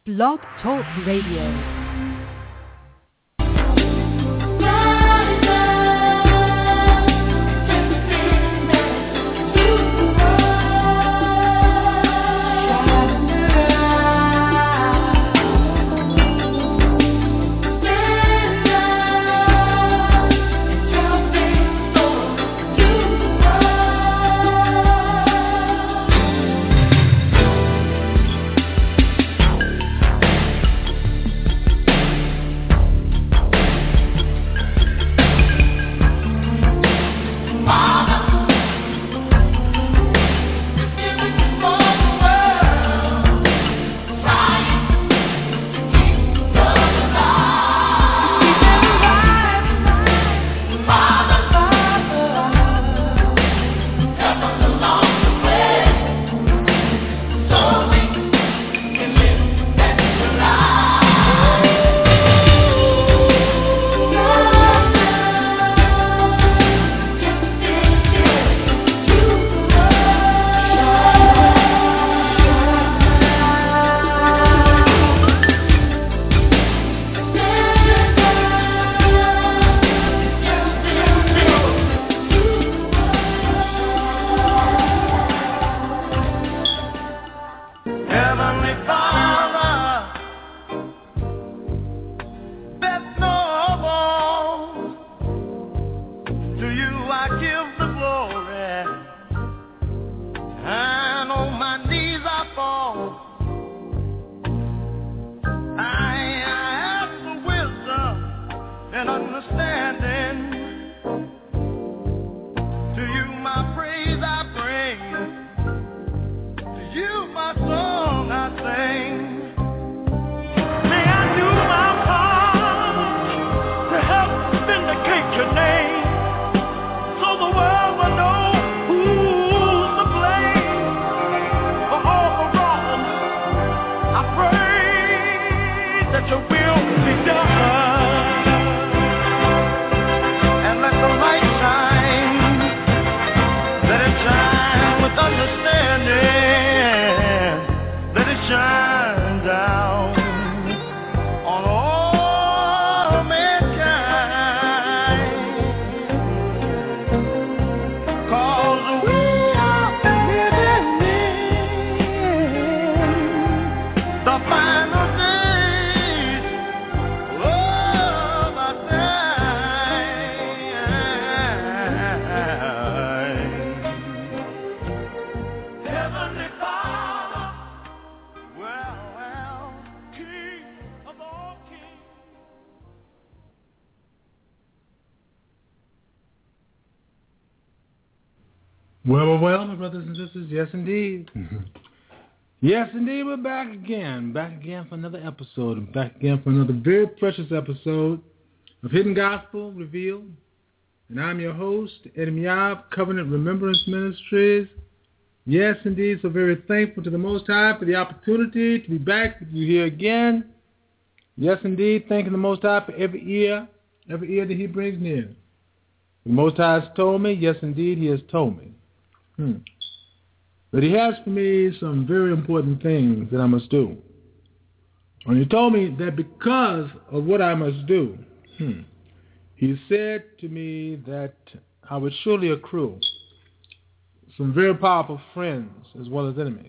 Blog Talk Radio. Well, my brothers and sisters, yes, indeed. Yes, indeed, we're back again for another episode, and back again for another very precious episode of Hidden Gospel Revealed. And I'm your host, Eddie Miab, Covenant Remembrance Ministries. Yes, indeed, so very thankful to the Most High for the opportunity to be back with you here again. Yes, indeed, thanking the Most High for every ear that He brings near. The Most High has told me, yes, indeed, He has told me. But He has for me some very important things that I must do. And He told me that because of what I must do, He said to me that I would surely accrue some very powerful friends as well as enemies.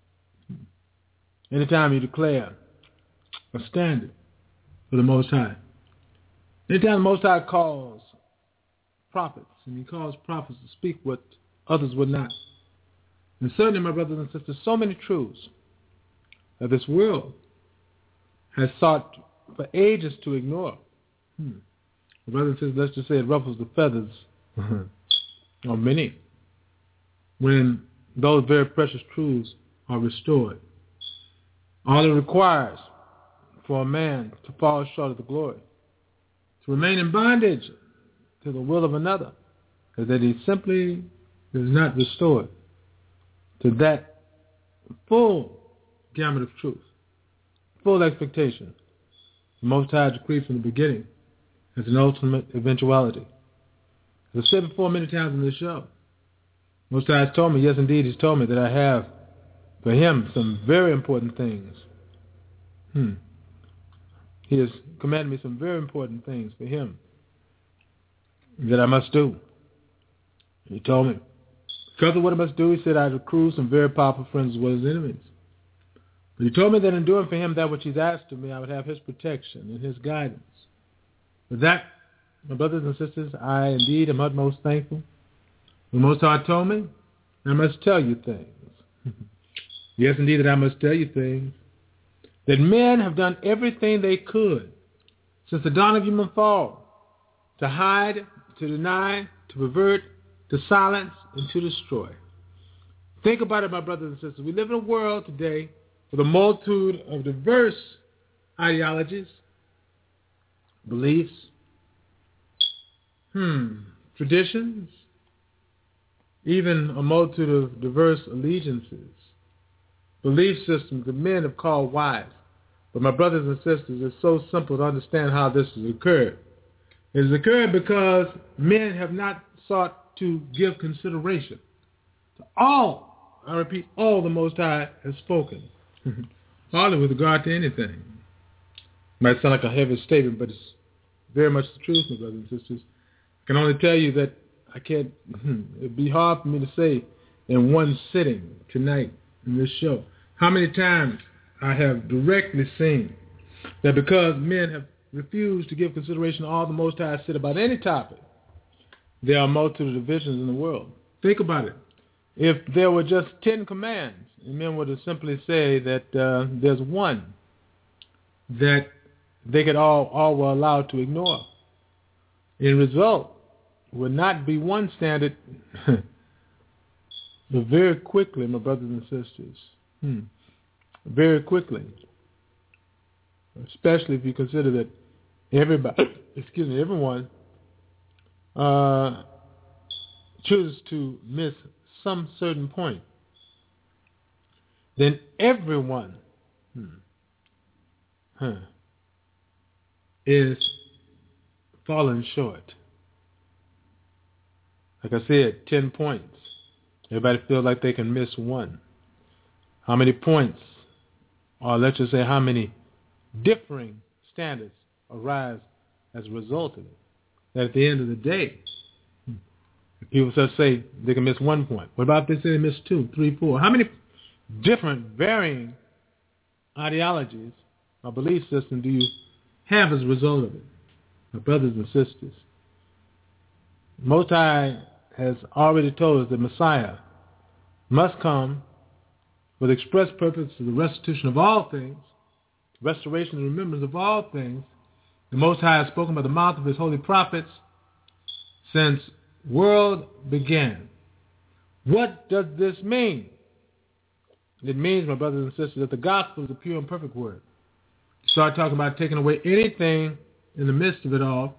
Anytime you declare a standard for the Most High. Anytime the Most High calls prophets, and He calls prophets to speak what others would not. And certainly, my brothers and sisters, so many truths that this world has sought for ages to ignore. My brothers and sisters, let's just say it ruffles the feathers of many when those very precious truths are restored. All it requires for a man to fall short of the glory, to remain in bondage to the will of another, is that he simply is not restored to that full gamut of truth, full expectation. The Most High decreed from the beginning as an ultimate eventuality. As I've said before many times in this show, Most High has told me, yes indeed, He's told me that I have for Him some very important things He has commanded me some very important things for him that I must do. He told me, because of what I must do, he said I'd accrue some very powerful friends as well as enemies. But he told me that in doing for him that which he's asked of me, I would have his protection and his guidance. For that, my brothers and sisters, I indeed am utmost thankful. The Most High told me, I must tell you things. Yes, indeed, that I must tell you things. That men have done everything they could since the dawn of human fall to hide, to deny, to pervert, to silence, and to destroy. Think about it, my brothers and sisters. We live in a world today with a multitude of diverse ideologies, beliefs, traditions, even a multitude of diverse allegiances, belief systems that men have called wise. But my brothers and sisters, it's so simple to understand how this has occurred. It has occurred because men have not sought to give consideration to all, I repeat, all the Most High has spoken. Hardly with regard to anything. Might sound like a heavy statement, but it's very much the truth, my brothers and sisters. I can only tell you that I can't, it'd be hard for me to say in one sitting tonight in this show how many times I have directly seen that because men have refused to give consideration to all the Most High said about any topic, there are a multitude of divisions in the world. Think about it. If there were just 10 commands, and men were to simply say that there's one that they could all were allowed to ignore, in result would not be one standard, but very quickly, my brothers and sisters, very quickly, especially if you consider that everyone chooses to miss some certain point, then everyone is falling short. Like I said, 10 points. Everybody feels like they can miss one. How many points, or let's just say how many differing standards arise as a result of it? That at the end of the day, if people just say they can miss 1 point. What about if they say they miss 2, 3, 4? How many different varying ideologies or belief systems do you have as a result of it? My brothers and sisters, Most High has already told us that Messiah must come with express purpose to the restitution of all things, restoration and remembrance of all things. The Most High has spoken by the mouth of his holy prophets since world began. What does this mean? It means, my brothers and sisters, that the gospel is a pure and perfect word. Start talking about taking away anything in the midst of it all.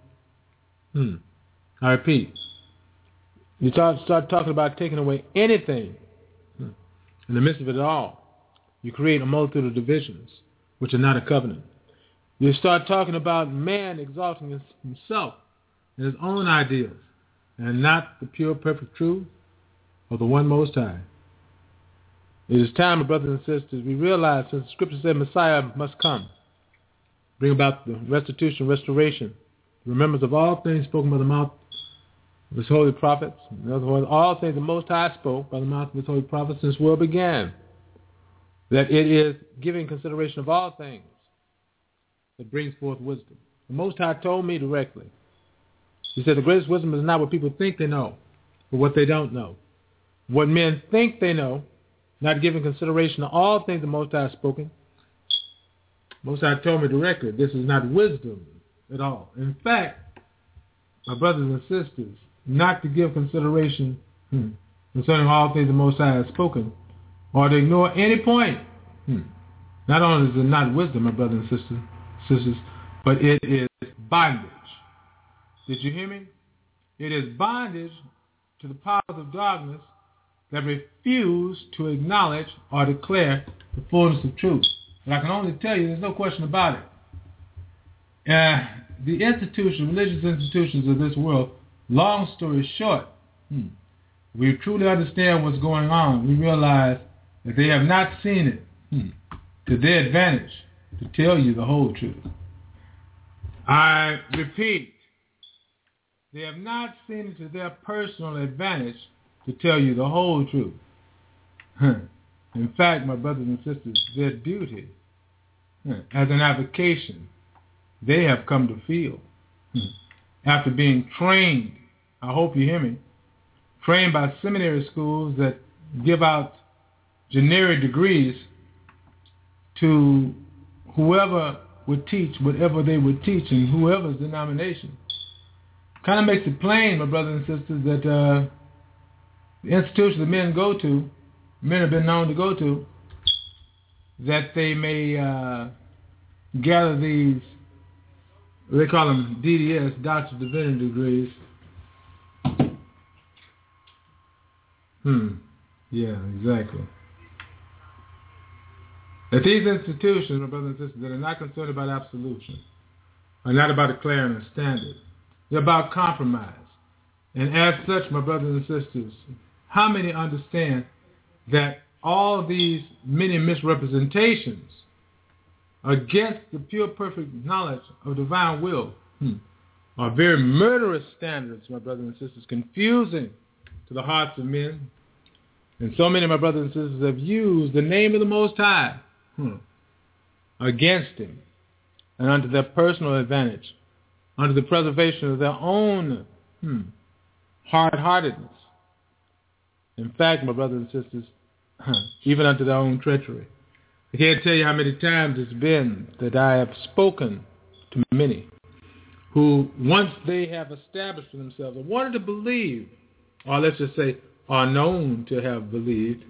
I repeat. You start talking about taking away anything in the midst of it all. You create a multitude of divisions, which are not a covenant. You start talking about man exalting himself and his own ideas, and not the pure, perfect truth of the one Most High. It is time, my brothers and sisters, we realize, since the Scripture said Messiah must come, bring about the restitution, restoration, the remembrance of all things spoken by the mouth of his holy prophets. In other words, all things the Most High spoke by the mouth of his holy prophets since world began. That it is giving consideration of all things that brings forth wisdom. The Most High told me directly. He said the greatest wisdom is not what people think they know, but what they don't know. What men think they know, not giving consideration to all things the Most High has spoken. Most High told me directly, this is not wisdom at all. In fact, my brothers and sisters, not to give consideration concerning all things the Most High has spoken, or to ignore any point. Not only is it not wisdom, my brothers and sisters, but it is bondage. Did you hear me? It is bondage to the powers of darkness that refuse to acknowledge or declare the fullness of truth. And I can only tell you, there's no question about it. The institutions, religious institutions of this world, long story short, we truly understand what's going on. We realize that they have not seen it to their advantage. to tell you the whole truth. I repeat, they have not seen it to their personal advantage to tell you the whole truth. In fact, my brothers and sisters, their duty as an avocation, they have come to feel after being trained, I hope you hear me, trained by seminary schools that give out generic degrees to whoever would teach whatever they would teach in whoever's denomination. Kind of makes it plain, my brothers and sisters, that the institutions that men have been known to go to, that they may gather these, they call them DDS, Doctor of Divinity degrees. Yeah, exactly. That these institutions, my brothers and sisters, that are not concerned about absolution, are not about declaring a standard. They're about compromise. And as such, my brothers and sisters, how many understand that all these many misrepresentations against the pure perfect knowledge of divine will are very murderous standards, my brothers and sisters, confusing to the hearts of men. And so many of my brothers and sisters have used the name of the Most High against him and unto their personal advantage, unto the preservation of their own hard-heartedness. In fact, my brothers and sisters, even unto their own treachery. I can't tell you how many times it's been that I have spoken to many who, once they have established for themselves or wanted to believe, or let's just say are known to have believed,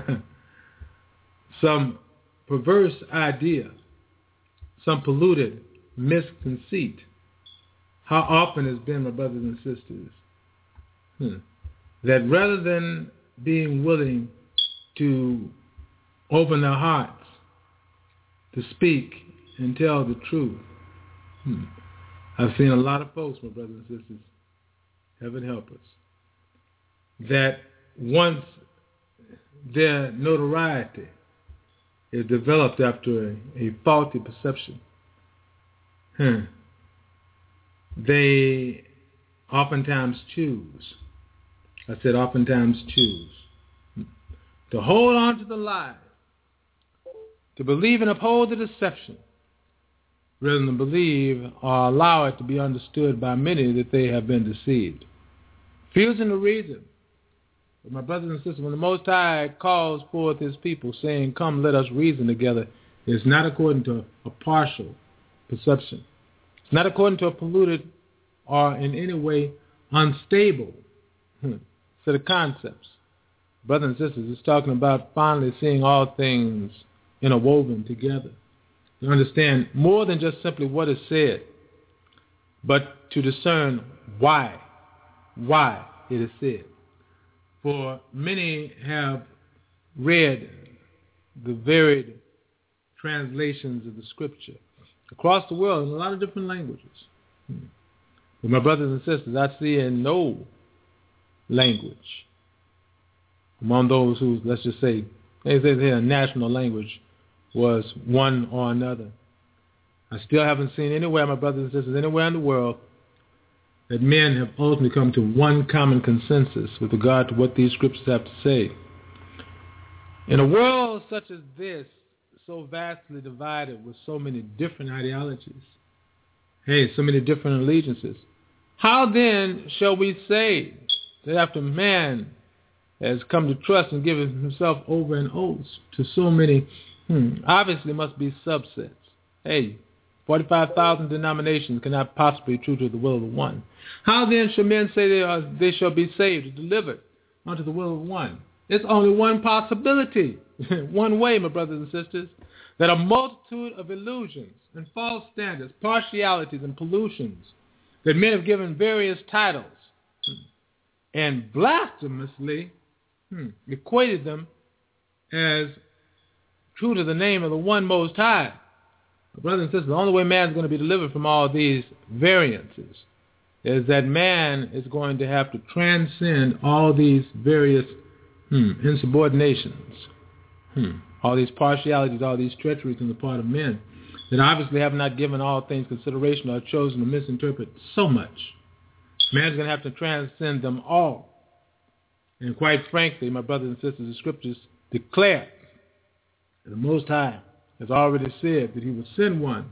some perverse idea, some polluted misconceit, how often it's been, my brothers and sisters, that rather than being willing to open their hearts to speak and tell the truth, I've seen a lot of folks, my brothers and sisters, heaven help us, that once their notoriety is developed after a faulty perception, they oftentimes choose, I said oftentimes choose, to hold on to the lie, to believe and uphold the deception, rather than believe or allow it to be understood by many that they have been deceived. Refusing the reason. But my brothers and sisters, when the Most High calls forth his people saying, come, let us reason together, it's not according to a partial perception. It's not according to a polluted or in any way unstable set of concepts. Brothers and sisters, it's talking about finally seeing all things interwoven together. To understand more than just simply what is said, but to discern why it is said. For many have read the varied translations of the scripture across the world in a lot of different languages. But my brothers and sisters, I see in no language among those who, let's just say, they say their national language was one or another. I still haven't seen anywhere, my brothers and sisters, anywhere in the world that men have ultimately come to one common consensus with regard to what these scriptures have to say. In a world such as this, so vastly divided with so many different ideologies, so many different allegiances, how then shall we say that after man has come to trust and given himself over in oaths to so many, obviously must be subsets. 45,000 denominations cannot possibly be true to the will of the one. How then shall men say they shall be saved or delivered unto the will of one? It's only one possibility, one way, my brothers and sisters, that a multitude of illusions and false standards, partialities and pollutions that men have given various titles and blasphemously equated them as true to the name of the one Most High. Brothers and sisters, the only way man is going to be delivered from all these variances is that man is going to have to transcend all these various insubordinations, all these partialities, all these treacheries on the part of men, that obviously have not given all things consideration or chosen to misinterpret so much. Man's going to have to transcend them all. And quite frankly, my brothers and sisters, the scriptures declare that the Most High has already said that he will send one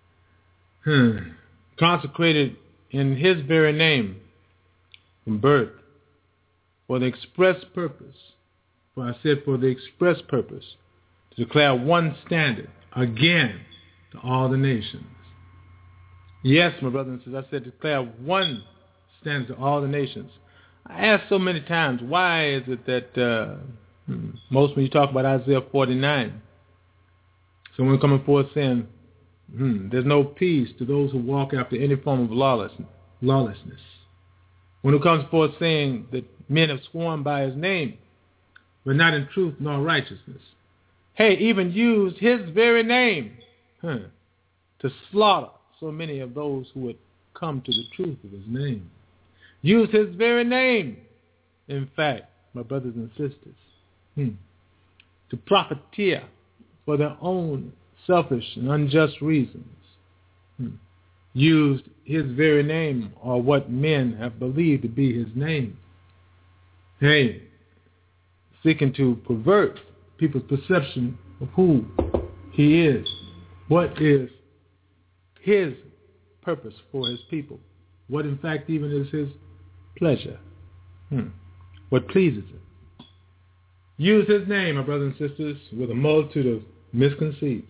consecrated in his very name from birth for the express purpose, for I said for the express purpose, to declare one standard again to all the nations. Yes, my brothers and sisters, I said declare one standard to all the nations. I asked so many times, why is it that most when you talk about Isaiah 49, someone coming forth saying, there's no peace to those who walk after any form of lawlessness. When it comes forth saying that men have sworn by his name, but not in truth nor righteousness. Hey, even used his very name to slaughter so many of those who would come to the truth of his name. Use his very name, in fact, my brothers and sisters, to profiteer for their own selfish and unjust reasons. Used his very name, or what men have believed to be his name. Hey, seeking to pervert people's perception of who he is. What is his purpose for his people? What in fact even is his pleasure? What pleases him? Use his name, my brothers and sisters, with a multitude of misconceits.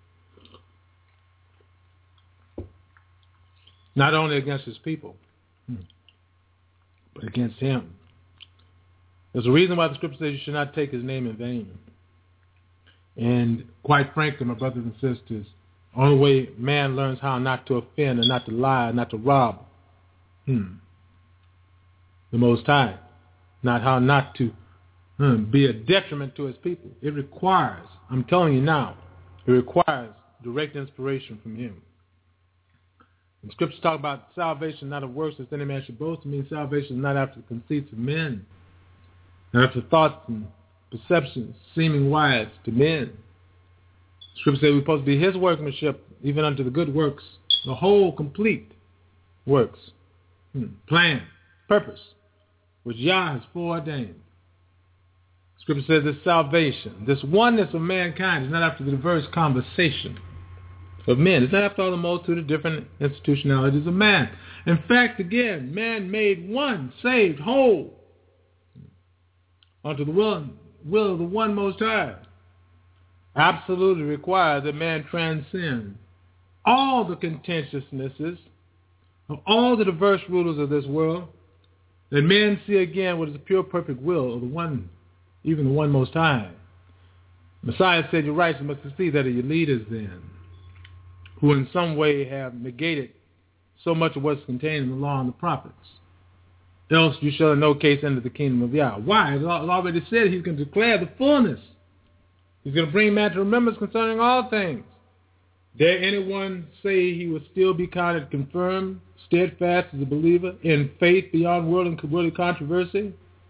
Not only against his people, but against him. There's a reason why the scripture says you should not take his name in vain. And quite frankly, my brothers and sisters, the only way man learns how not to offend and not to lie, not to rob the Most High, not how not to be a detriment to his people. It requires, I'm telling you now, it requires direct inspiration from him. The scriptures talk about salvation not of works, lest any man should boast. It means salvation is not after the conceits of men, not after thoughts and perceptions seeming wise to men. The scripture says we're supposed to be his workmanship, even unto the good works, the whole complete works, plan, purpose, which Yah has foreordained. Scripture says this salvation, this oneness of mankind is not after the diverse conversation of men. It's not after all the multitude of different institutionalities of man. In fact, again, man made one, saved, whole, unto the will of the one Most High. Absolutely requires that man transcend all the contentiousnesses of all the diverse rulers of this world, that men see again what is the pure, perfect will of the one, even the one Most High. Messiah said, you're right, you must see that are your leaders then, who in some way have negated so much of what's contained in the law and the prophets. Else you shall in no case enter the kingdom of Yah. Why? It's already said he's going to declare the fullness. He's going to bring man to remembrance concerning all things. Dare anyone say he will still be counted confirmed, steadfast as a believer, in faith beyond worldly controversy?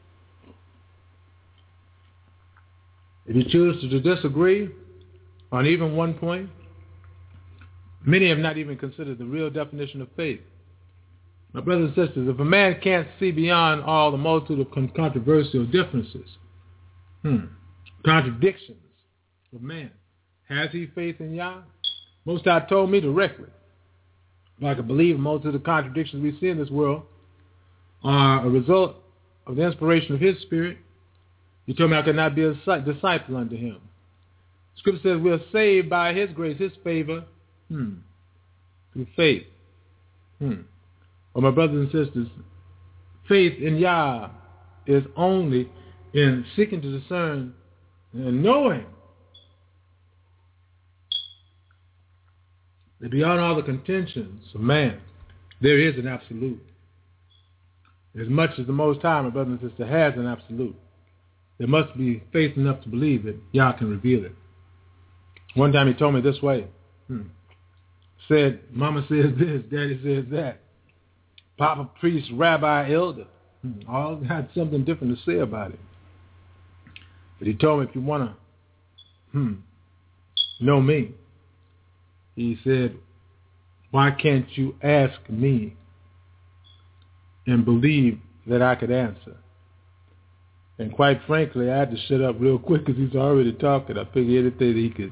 If you choose to disagree on even one point, many have not even considered the real definition of faith. My brothers and sisters, if a man can't see beyond all the multitude of controversial differences, contradictions of man, has he faith in Yah? Most High told me directly, if I could believe most of the contradictions we see in this world are a result of the inspiration of his spirit, he told me I could not be a disciple unto him. Scripture says we are saved by his grace, his favor, through faith. Well, my brothers and sisters, faith in Yah is only in seeking to discern and knowing that beyond all the contentions of man, there is an absolute. As much as the Most High, my brother and sister, has an absolute, there must be faith enough to believe that Yah can reveal it. One time he told me this way. Said, Mama says this, Daddy says that. Papa, priest, rabbi, elder, all had something different to say about it. But he told me, if you want to know me, He said, why can't you ask me and believe that I could answer? And quite frankly, I had to shut up real quick because he's already talking. I figured anything that he could,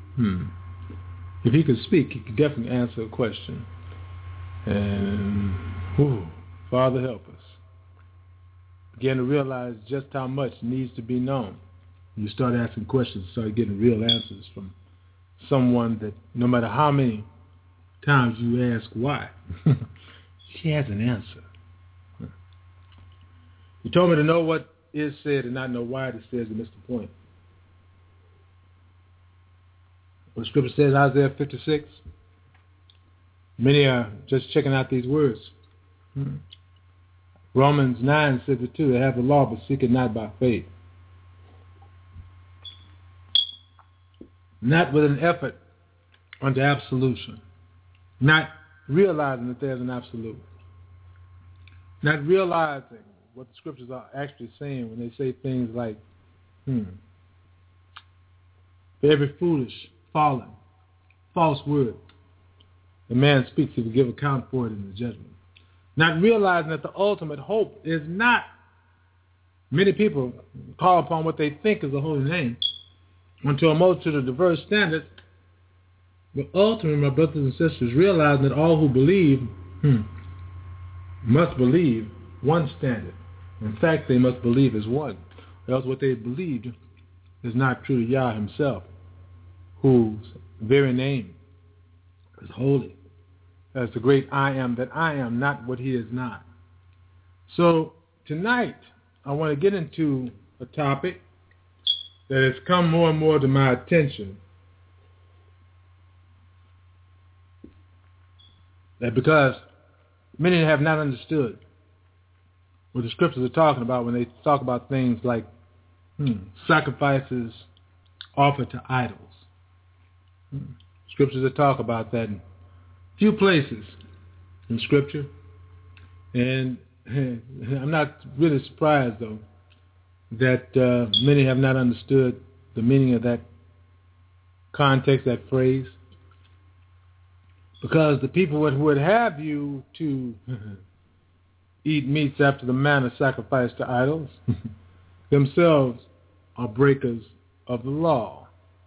if he could speak, he could definitely answer a question. And, Father help us. Begin to realize just how much needs to be known. You start asking questions, start getting real answers from someone that no matter how many times you ask why, she has an answer. You told me to know what is said and not know why it is said, and missed the point. What the scripture says, Isaiah 56, many are just checking out these words. Romans 9 says it too, they have the law but seek it not by faith. Not with an effort unto absolution. Not realizing that there's an absolute. Not realizing what the scriptures are actually saying when they say things like, for every foolish, fallen, false word, the man speaks, he will give account for it in the judgment. Not realizing that the ultimate hope is not, many people call upon what they think is a holy name, unto a multitude of diverse standards, but ultimately, my brothers and sisters, realizing that all who believe must believe one standard. In fact, they must believe as one. Or else what they believed is not true to Yah himself, whose very name is holy, as the great I am that I am, not what he is not. So tonight, I want to get into a topic that has come more and more to my attention. That because many have not understood what the scriptures are talking about when they talk about things like sacrifices offered to idols. Scriptures that talk about that in a few places in Scripture. And I'm not really surprised, though, that many have not understood the meaning of that context, that phrase. Because the people who would have you to eat meats after the manner sacrificed to idols themselves are breakers of the law.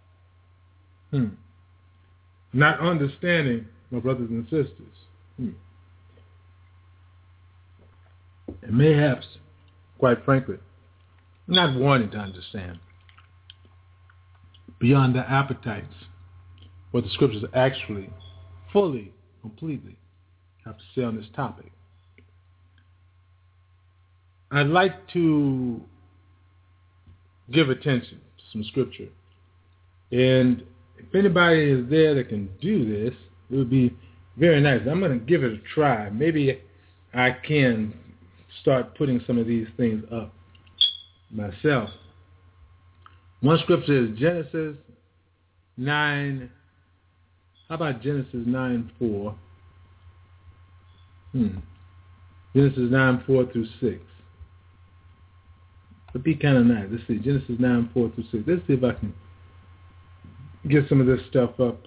Not understanding, my brothers and sisters, and mayhaps, quite frankly, not wanting to understand beyond their appetites what the scriptures actually fully, completely have to say on this topic. I'd like to give attention to some scripture. And if anybody is there that can do this, it would be very nice. I'm going to give it a try. Maybe I can start putting some of these things up myself. One scripture is Genesis 9. How about Genesis 9:4? Genesis 9:4 through 6. It'd be kind of nice. Let's see. Genesis 9:4 through 6. Let's see if I can get some of this stuff up.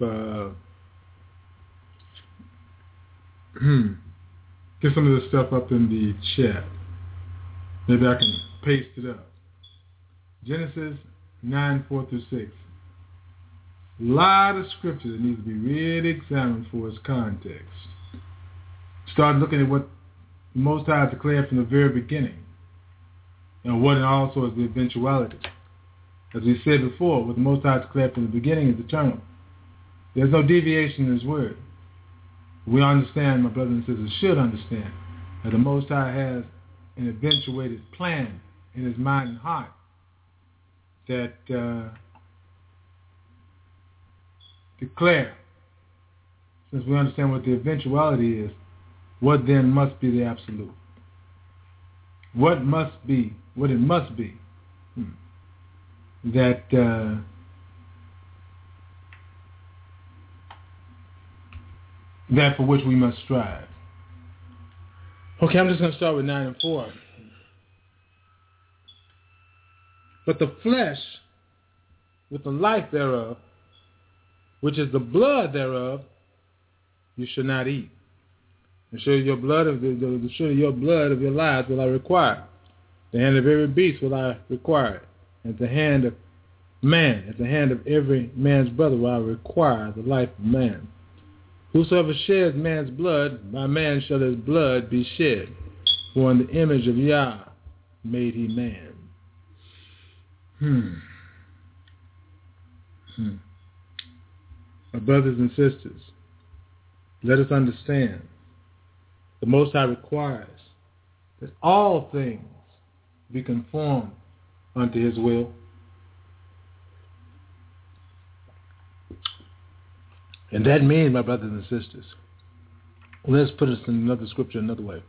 Get some of this stuff up in the chat. Maybe I can paste it up. Genesis 9:4 through 6. A lot of scripture that needs to be really examined for its context. Start looking at what the Most High declared from the very beginning, and what also is the eventuality. As we said before, what the Most High declared from the beginning is eternal. There's no deviation in His word. We understand, my brothers and sisters should understand, that the Most High has an eventuated plan in His mind and heart that declare, since we understand what the eventuality is, what then must be the absolute? What must be, what it must be, that that for which we must strive. Okay, I'm just going to start with 9 and 4. But the flesh, with the life thereof, which is the blood thereof, you shall not eat. And surely your blood of your lives will I require. The hand of every beast will I require. At the hand of man, at the hand of every man's brother will I require the life of man. Whosoever sheds man's blood, by man shall his blood be shed. For in the image of Yah made he man. My brothers and sisters, let us understand the Most High requires that all things be conformed unto his will. And that means, my brothers and sisters, let's put it in another scripture another way.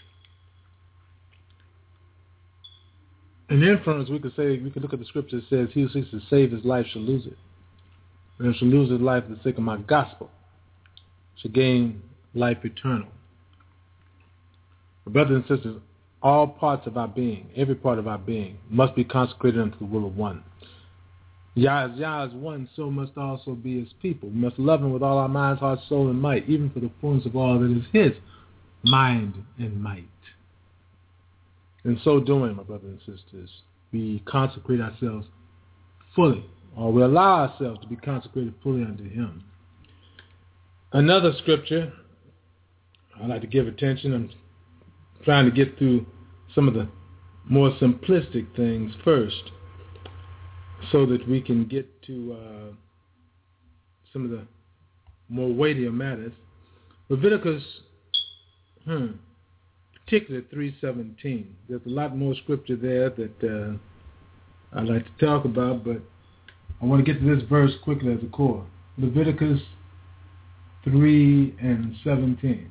In inference, we could look at the scripture that says, he who seeks to save his life shall lose it. And shall lose his life for the sake of my gospel, shall gain life eternal. My brothers and sisters, all parts of our being, every part of our being, must be consecrated unto the will of one. Yah is one, so must also be his people. We must love him with all our minds, heart, soul, and might, even for the fullness of all that is his mind and might. In so doing, my brothers and sisters, we consecrate ourselves fully, or we allow ourselves to be consecrated fully unto him. Another scripture I like to give attention. I'm trying to get through some of the more simplistic things first, so that we can get to some of the more weightier matters. Leviticus, particularly 3:17. There's a lot more scripture there that I'd like to talk about, but I want to get to this verse quickly as a core. Leviticus 3:17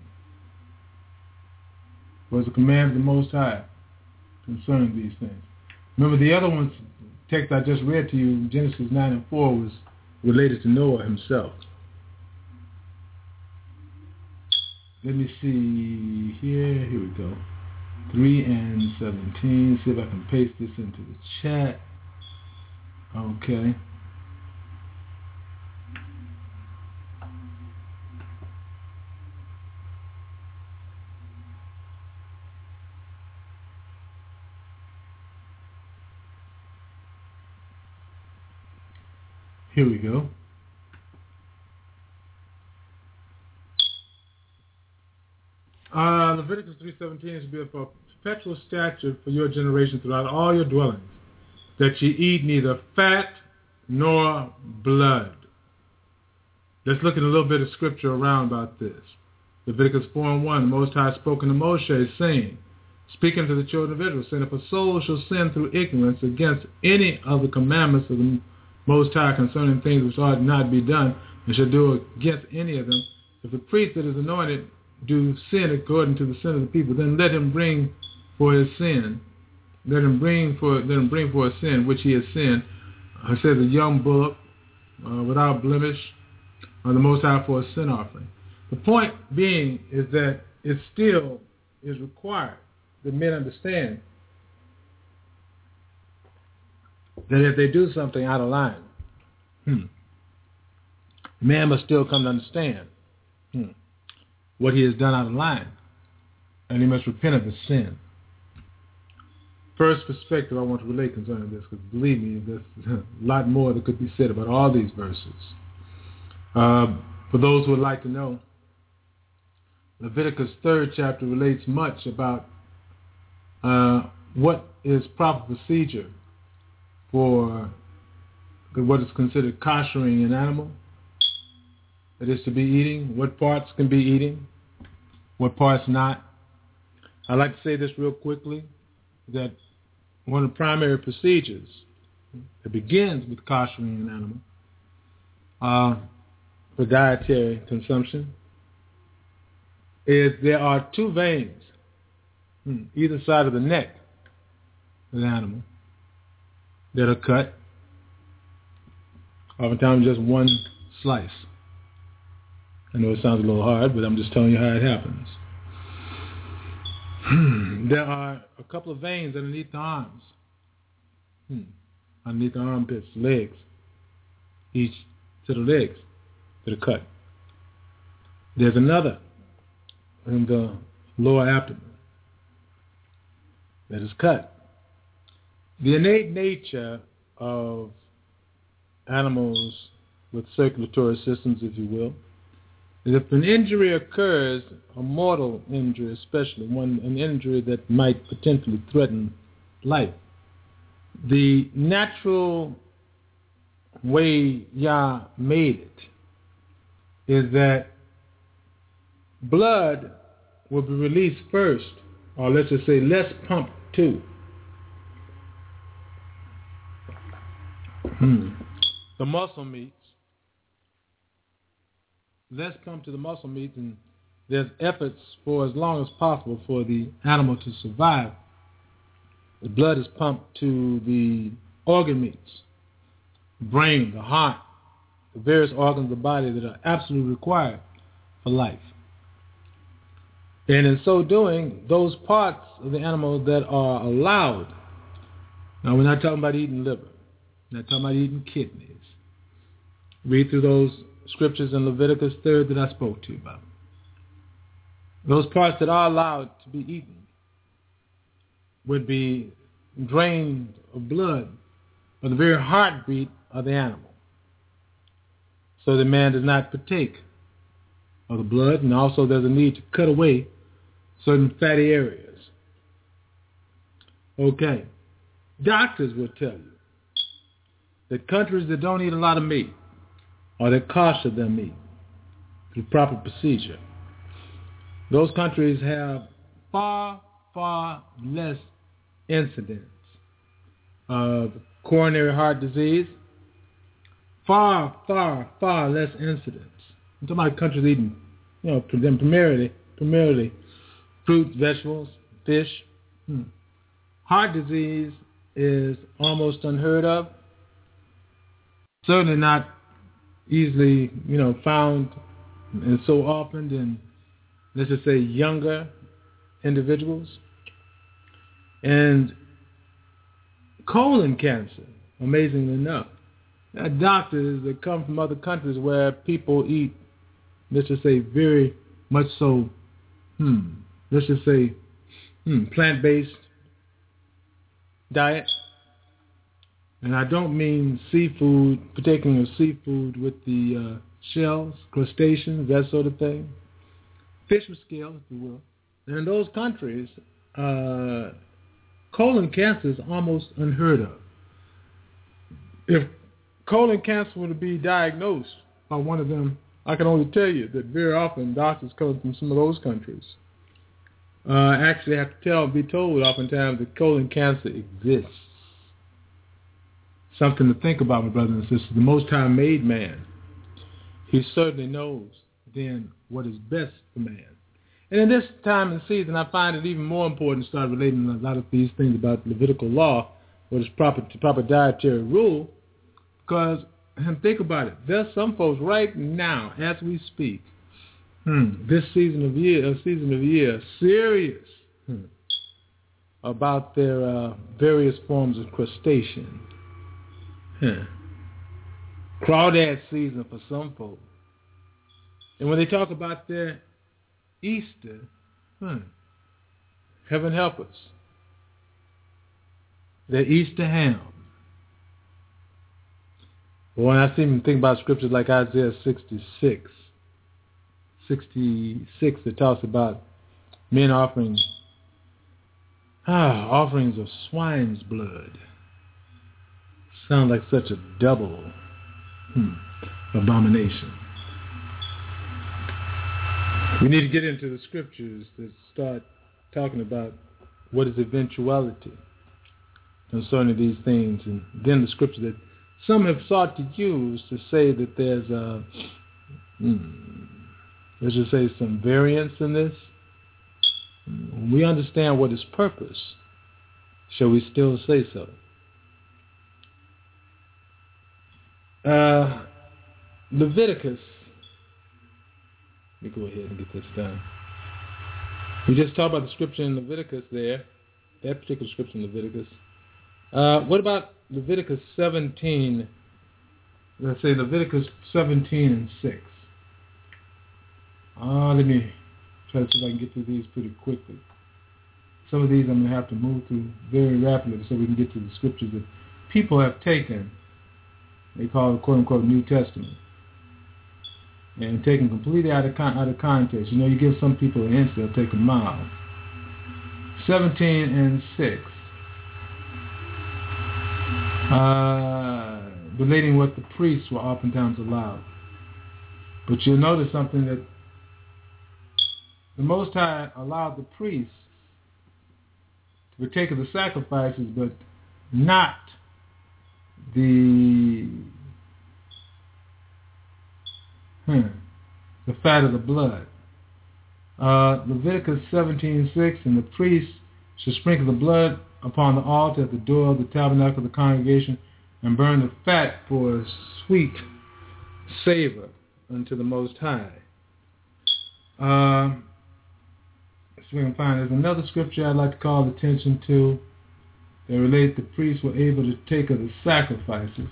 was a command of the Most High concerning these things. Remember, the other ones, text I just read to you, Genesis 9:4, was related to Noah himself. Let me see here. Here we go. 3:17. See if I can paste this into the chat. Okay. Here we go. Leviticus 3:17 is to be a perpetual statute for your generation throughout all your dwellings, that ye eat neither fat nor blood. Let's look at a little bit of scripture around about this. Leviticus 4:1, the Most High spoken to Moshe, saying, speaking to the children of Israel, saying, if a soul shall sin through ignorance against any of the commandments of the Most High concerning things which ought not be done, and shall do against any of them, if the priest that is anointed do sin according to the sin of the people, then let him bring for his sin. Let him bring for a sin which he has sinned. It says a young bullock without blemish on the Most High for a sin offering. The point being is that it still is required that men understand that if they do something out of line, man must still come to understand what he has done out of line, and he must repent of his sin. First perspective I want to relate concerning this, because believe me, there's a lot more that could be said about all these verses. For those who would like to know, Leviticus 3rd chapter relates much about what is proper procedure for what is considered koshering an animal that is to be eating, what parts can be eating, what parts not. I'd like to say this real quickly, that one of the primary procedures that begins with koshering an animal for dietary consumption is there are two veins either side of the neck of the animal that are cut, oftentimes just one slice. I know it sounds a little hard, but I'm just telling you how it happens. There are a couple of veins underneath the arms, underneath the armpits, legs, each set of legs. that are cut. There's another in the lower abdomen that is cut. The innate nature of animals with circulatory systems, if you will, is if an injury occurs, a mortal injury especially, an injury that might potentially threaten life, the natural way Yah made it is that blood will be released first, or let's just say less pumped to the muscle meats, less pumped to the muscle meats, and there's efforts for as long as possible for the animal to survive. The blood is pumped to the organ meats, the brain, the heart, the various organs of the body that are absolutely required for life. And in so doing, those parts of the animal that are allowed, now we're not talking about eating liver, we're not talking about eating kidneys. Read through those scriptures in Leviticus 3 that I spoke to you about. Those parts that are allowed to be eaten would be drained of blood or the very heartbeat of the animal, so the man does not partake of the blood, and also there's a need to cut away certain fatty areas. Okay. Doctors will tell you that countries that don't eat a lot of meat, or that caution their meat through proper procedure, those countries have far, far less incidence of coronary heart disease, far, far, far less incidence. I'm talking about countries eating, primarily fruits, vegetables, fish. Heart disease is almost unheard of. Certainly not easily, found and so often in, let's just say, younger individuals. And colon cancer, amazingly enough, there are doctors that come from other countries where people eat, let's just say, very much so, let's just say, plant-based diet. And I don't mean seafood, partaking of seafood with the shells, crustaceans, that sort of thing. Fish with scales, if you will. And in those countries, colon cancer is almost unheard of. If colon cancer were to be diagnosed by one of them, I can only tell you that very often doctors come from some of those countries actually have to be told oftentimes that colon cancer exists. Something to think about, my brothers and sisters. The Most High made man. He certainly knows then what is best for man. And in this time and season, I find it even more important to start relating a lot of these things about Levitical law, what is proper dietary rule, because, and think about it, there's some folks right now, as we speak, this season of year, serious about their various forms of crustacean. Crawdad season for some folks. And when they talk about their Easter, heaven help us, their Easter ham. Well, when I see them think about scriptures like Isaiah 66 that talks about men offering offerings of swine's blood. Sound like such a double abomination. We need to get into the scriptures to start talking about what is eventuality concerning these things, and then the scripture that some have sought to use to say that there's let's just say some variance in this. We understand what is purpose. Shall we still say so? Leviticus. Let me go ahead and get this done. We just talked about the scripture in Leviticus there, that particular scripture in Leviticus. What about Leviticus 17? Let's say Leviticus 17 and 6. Let me try to see if I can get through these pretty quickly. Some of these I'm going to have to move through very rapidly so we can get to the scriptures that people have taken. They call it, quote-unquote, New Testament. And taken completely out of context. You know, you give some people an inch, they'll take a mile. 17 and 6. Relating what the priests were oftentimes allowed. But you'll notice something, that the Most High allowed the priests to partake of the sacrifices, but not the fat of the blood. Leviticus 17:6, and the priest shall sprinkle the blood upon the altar at the door of the tabernacle of the congregation, and burn the fat for a sweet savor unto the Most High. So we can find there's another scripture I'd like to call attention to that relates the priests were able to take of the sacrifices.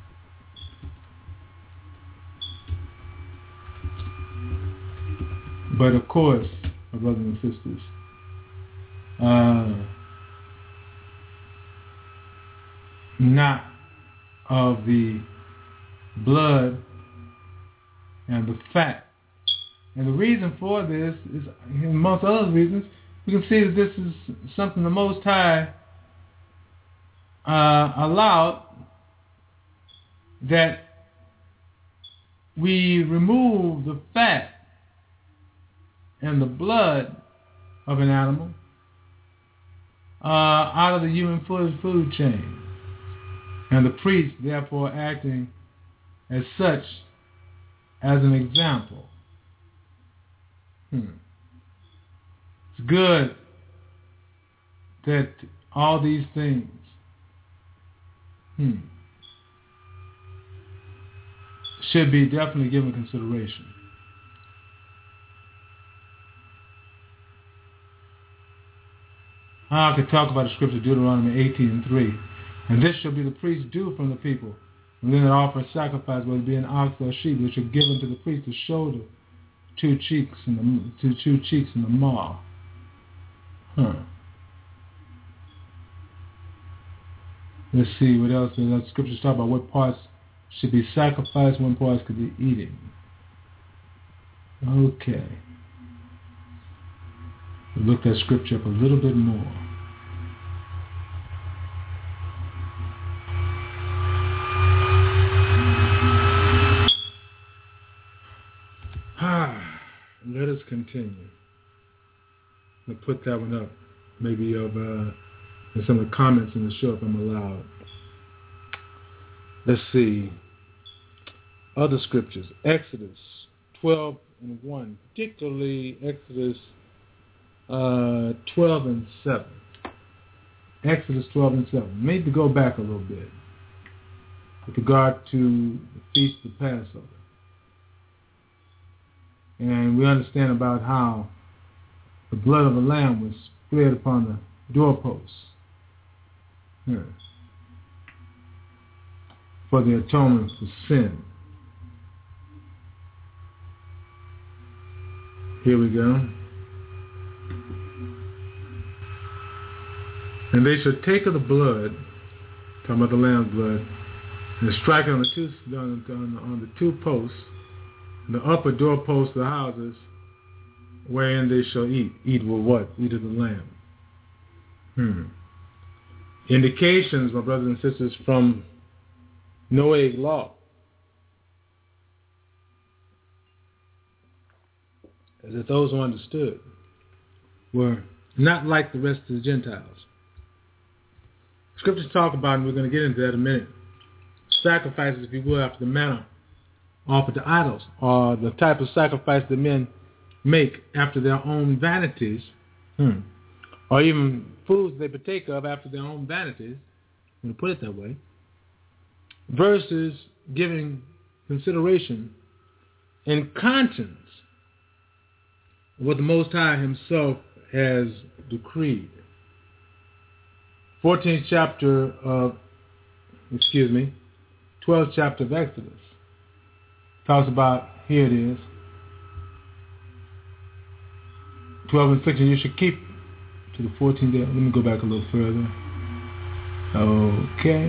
But of course, my brothers and sisters, not of the blood and the fat. And the reason for this is, amongst other reasons, we can see that this is something the Most High allowed, that we remove the fat and the blood of an animal out of the human food chain. And the priest, therefore, acting as such as an example. It's good that all these things should be definitely given consideration. I could talk about the scripture, Deuteronomy 18:3. And this shall be the priest's due from the people. And then it offers sacrifice, whether it be an ox or a sheep, which are given to the priest the shoulder, two cheeks and the maw. Let's see what else. The scriptures talk about what parts should be sacrificed, what parts could be eaten. Okay. We'll look that scripture up a little bit more. Let us continue. I'll put that one up, maybe of some of the comments in the show if I'm allowed. Let's see. Other scriptures. Exodus 12:1, particularly Exodus 12:7. Exodus 12:7. Maybe go back a little bit with regard to the Feast of Passover. And we understand about how the blood of the lamb was spread upon the doorposts for the atonement for sin. Here we go. And they shall take of the blood, talking about the lamb's blood, and strike it on the two posts, the upper doorposts of the houses, wherein they shall eat. Eat with what? Eat of the lamb. Indications, my brothers and sisters, from Noahic law, is that those who understood were not like the rest of the Gentiles. Scriptures talk about, and we're going to get into that in a minute, sacrifices, if you will, after the manner offered to idols, or the type of sacrifice that men make after their own vanities, or even foods they partake of after their own vanities, I'm going to put it that way, versus giving consideration and conscience of what the Most High himself has decreed. 12th chapter of Exodus talks about, here it is, 12 and 16, you should keep to the 14th day. Let me go back a little further. Okay.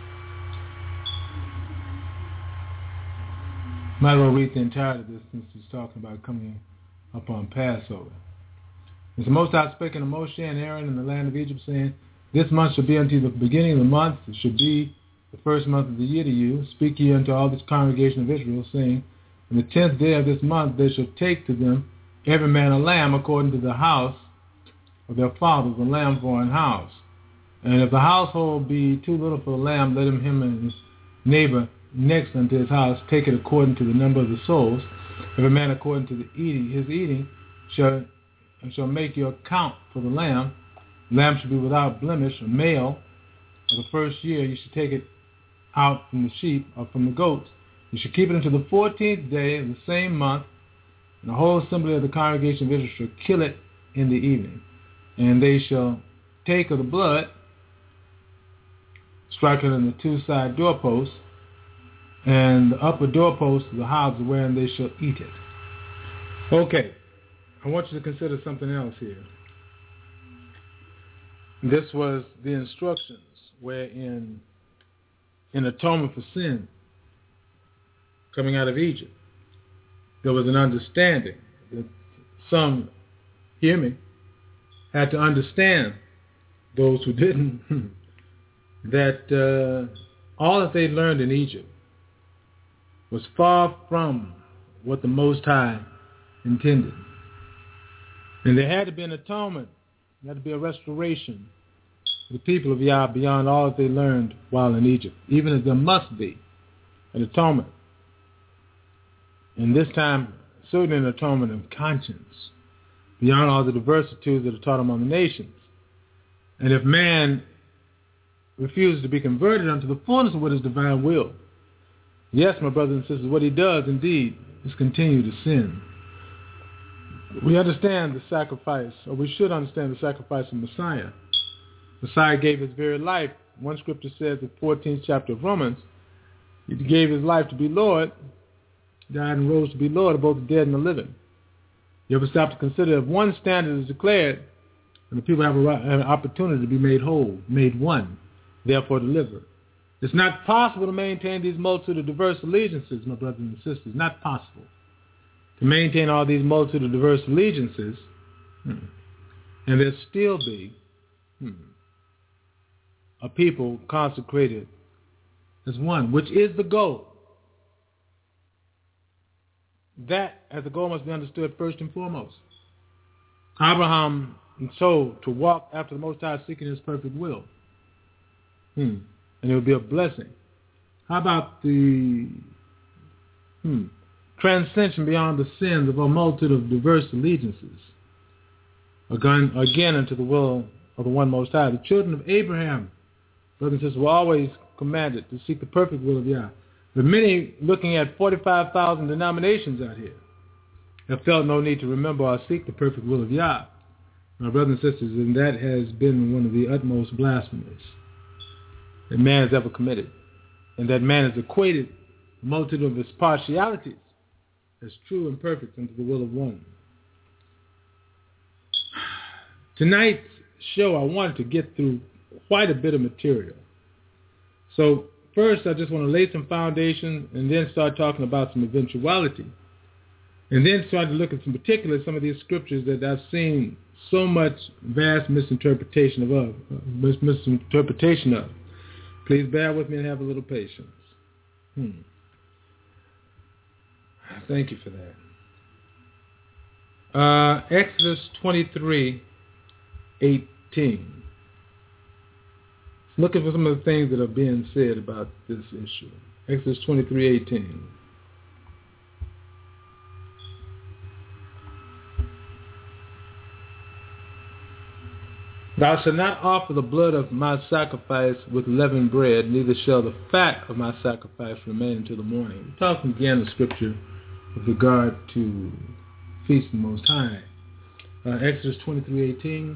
Might as well read the entirety of this since he's talking about coming upon Passover. It's the Most High spake unto Moshe and Aaron in the land of Egypt, saying, This month shall be unto you the beginning of the month. It shall be the first month of the year to you. Speak ye unto all this congregation of Israel, saying, In the 10th day of this month they shall take to them every man a lamb according to the house of their fathers, a lamb for an house. And if the household be too little for the lamb, let him and his neighbor next unto his house take it according to the number of the souls. Every man according to his eating shall make your account for the lamb. The lamb should be without blemish, a male. For the first year you should take it out from the sheep or from the goats. You should keep it until the 14th day of the same month, and the whole assembly of the congregation of Israel shall kill it in the evening. And they shall take of the blood, strike it on the two side doorposts, and the upper doorpost of the house wherein they shall eat it. Okay, I want you to consider something else here. This was the instructions wherein, in atonement for sin, coming out of Egypt, there was an understanding that some, hear me, had to understand, those who didn't, that all that they learned in Egypt was far from what the Most High intended. And there had to be an atonement. There had to be a restoration for the people of Yah beyond all that they learned while in Egypt, even as there must be an atonement. And this time, certainly an atonement of conscience, beyond all the diversities that are taught among the nations. And if man refuses to be converted unto the fullness of what is divine will, yes, my brothers and sisters, what he does indeed is continue to sin. We understand the sacrifice, or we should understand the sacrifice of Messiah. Messiah gave his very life. One scripture says, the 14th chapter of Romans, he gave his life to be Lord, died and rose to be Lord of both the dead and the living. You ever stop to consider if one standard is declared, and the people have an opportunity to be made whole, made one, therefore delivered. It's not possible to maintain these multitude of diverse allegiances, my brothers and sisters. Not possible to maintain all these multitude of diverse allegiances, and there still be a people consecrated as one, which is the goal. That, as the goal, must be understood first and foremost. Abraham told to walk after the Most High, seeking his perfect will. And it will be a blessing. How about the transcension beyond the sins of a multitude of diverse allegiances? Again, into the will of the one Most High. The children of Abraham, brothers and sisters, were always commanded to seek the perfect will of Yah. But many, looking at 45,000 denominations out here, have felt no need to remember or seek the perfect will of Yah. My brothers and sisters, and that has been one of the utmost blasphemies that man has ever committed. And that man has equated the multitude of his partialities as true and perfect unto the will of one. Tonight's show, I wanted to get through quite a bit of material. So first, I just want to lay some foundation and then start talking about some eventuality. And then start to look at some particulars, some of these scriptures that I've seen so much vast misinterpretation of. Please bear with me and have a little patience. Thank you for that. Exodus 23:18. Looking for some of the things that are being said about this issue. Exodus 23:18. Thou shalt not offer the blood of my sacrifice with leavened bread, neither shall the fat of my sacrifice remain until the morning. We're talking again in Scripture with regard to Feast of the Most High. Exodus 23:18.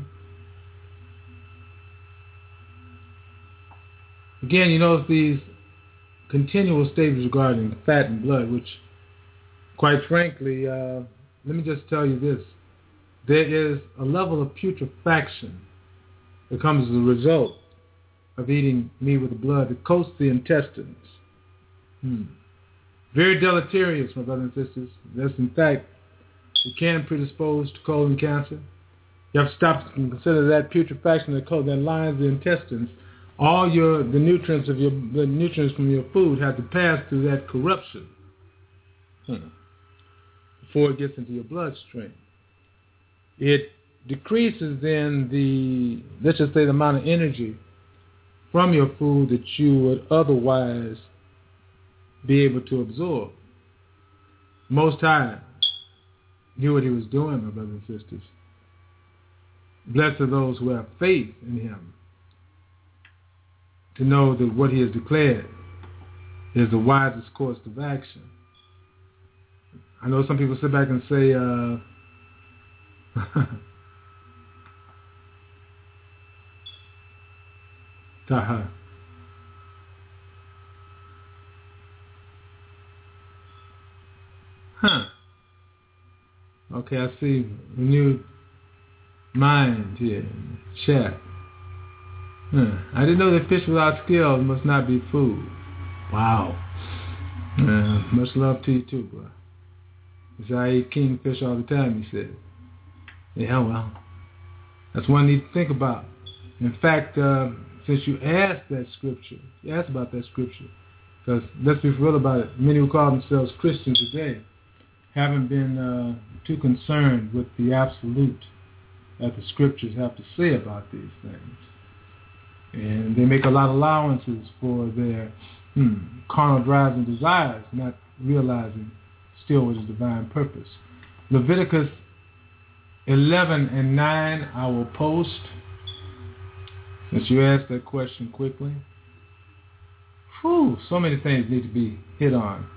Again, you notice these continual statements regarding fat and blood, which, quite frankly, let me just tell you this. there is a level of putrefaction that comes as a result of eating meat with the blood that coats the intestines. Very deleterious, my brothers and sisters. That's, in fact, it can predispose to colon cancer. You have to stop and consider that putrefaction that lines the intestines. All the nutrients from your food have to pass through that corruption before it gets into your bloodstream. It decreases then let's just say the amount of energy from your food that you would otherwise be able to absorb. Most High knew what he was doing, my brothers and sisters. Blessed are those who have faith in him, to know that what he has declared is the wisest course of action. I know some people sit back and say, Taha. Okay, I see renewed mind here in the chat. I didn't know that fish without scales must not be food. Wow. Much love to you too, boy. Because I eat kingfish all the time, he said. Yeah, well, that's one you need to think about. In fact, since you asked about that scripture, because let's be real about it, many who call themselves Christians today haven't been too concerned with the absolute that the scriptures have to say about these things. And they make a lot of allowances for their carnal drives and desires, not realizing still what is divine purpose. Leviticus 11 and 9, I will post, since you asked that question quickly. So many things need to be hit on.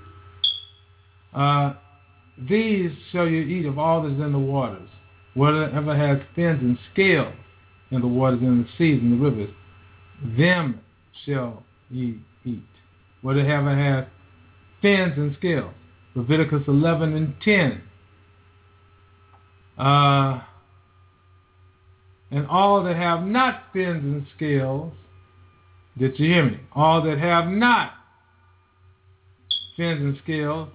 These shall you eat of all that is in the waters, whatever has fins and scales in the waters, in the seas, and the rivers, them shall ye eat. Whatever has fins and scales. Leviticus 11 and 10. And all that have not fins and scales, did you hear me? All that have not fins and scales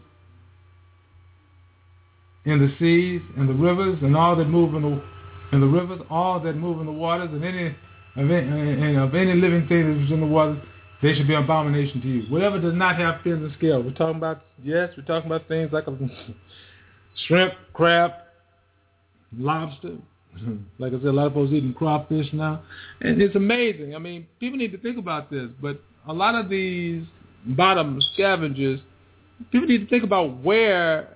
in the seas and the rivers, and all that move in the rivers, all that move in the waters, and of any living thing that is in the waters, they should be an abomination to you. Whatever does not have fins and scales. We're talking about things like shrimp, crab, lobster. Like I said, a lot of folks eating crawfish now. And it's amazing. I mean, people need to think about this, but a lot of these bottom scavengers, people need to think about where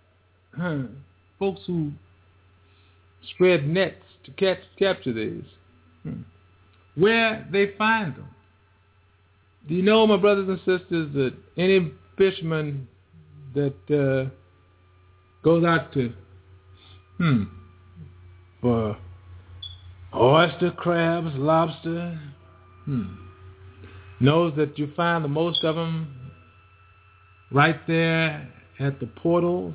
folks who spread nets to capture these, where they find them. Do you know, my brothers and sisters, that any fisherman that goes out to for oyster, crabs, lobster, knows that you find the most of them right there at the portals,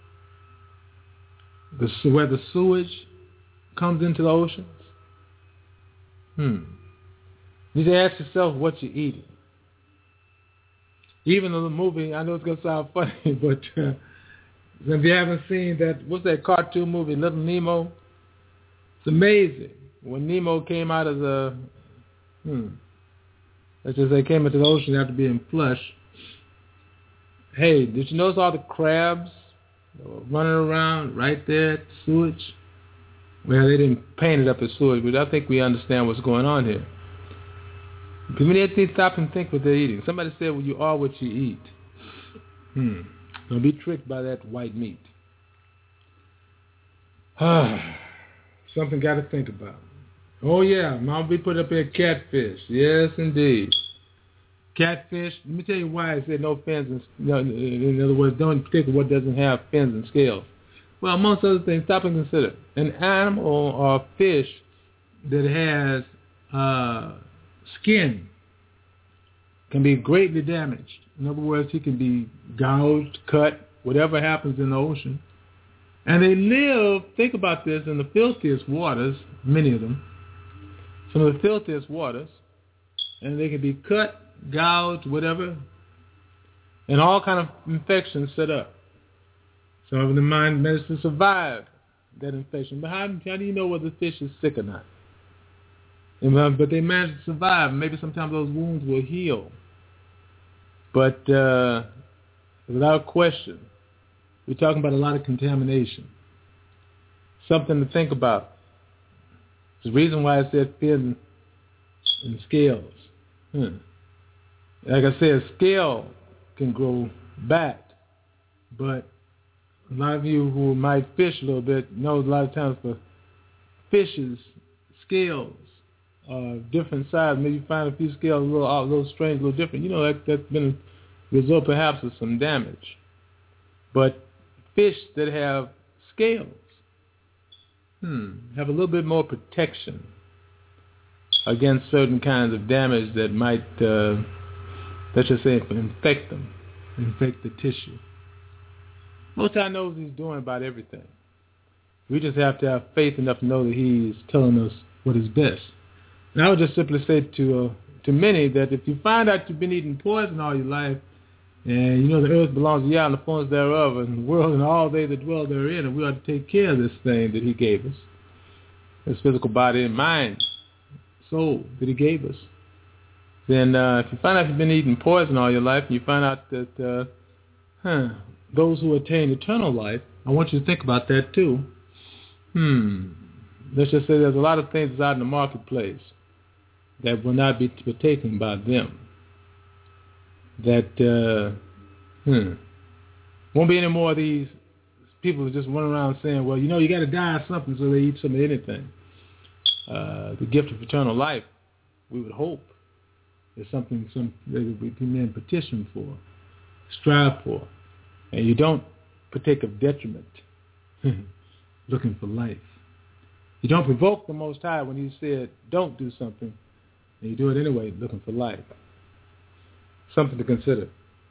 where the sewage comes into the oceans? You need to ask yourself what you're eating. Even in the movie, I know it's going to sound funny, but if you haven't seen that, what's that cartoon movie, Little Nemo? It's amazing. When Nemo came out of the, let's just say came into the ocean after being flushed, hey, did you notice all the crabs running around right there at the sewage? Well, they didn't paint it up as sewage, but I think we understand what's going on here. People need to stop and think what they're eating. Somebody said, well, you are what you eat. Don't be tricked by that white meat. Something got to think about. Oh, yeah, Mom, we put up here catfish. Yes, indeed. Catfish, let me tell you why I said no fins. In other words, don't pick what doesn't have fins and scales. Well, amongst other things, stop and consider. An animal or fish that has skin can be greatly damaged. In other words, he can be gouged, cut, whatever happens in the ocean. And they live, think about this, in the filthiest waters, many of them, some of the filthiest waters, and they can be cut, gouged, whatever, and all kind of infections set up. Some of them manage to survive that infection. But how do you know whether the fish is sick or not? But they manage to survive. Maybe sometimes those wounds will heal. But without question, we're talking about a lot of contamination. Something to think about. It's the reason why it says fin and scales. Like I said, scale can grow back. But a lot of you who might fish a little bit know a lot of times for fishes, scales are different size. Maybe you find a few scales a little strange, a little different. You know, that's been a result perhaps of some damage. But fish that have scales have a little bit more protection against certain kinds of damage that might, let's just say, infect them, infect the tissue. Most High knows He's doing about everything. We just have to have faith enough to know that He's telling us what is best. And I would just simply say to many that if you find out you've been eating poison all your life, and you know the earth belongs to Yah and the fullness thereof, and the world and all they that dwell therein, and we ought to take care of this thing that He gave us, this physical body and mind, soul that He gave us. Then if you find out you've been eating poison all your life, and you find out that those who attain eternal life, I want you to think about that too. Let's just say there's a lot of things out in the marketplace that will not be taken by them. That won't be any more of these people who just run around saying, well, you know, you got to die of something, so they eat some of anything. The gift of eternal life, we would hope, is something that men petition for, strive for. And you don't partake of detriment looking for life. You don't provoke the Most High when He said don't do something, and you do it anyway looking for life. Something to consider.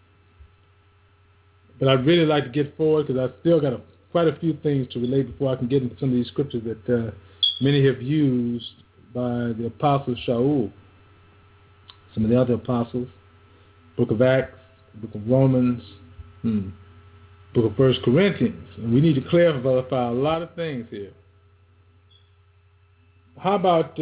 But I'd really like to get forward because I've still got quite a few things to relate before I can get into some of these scriptures that many have used by the Apostle Shaul, some of the other apostles, Book of Acts, Book of Romans, Book of 1 Corinthians. And we need to clarify a lot of things here. How about,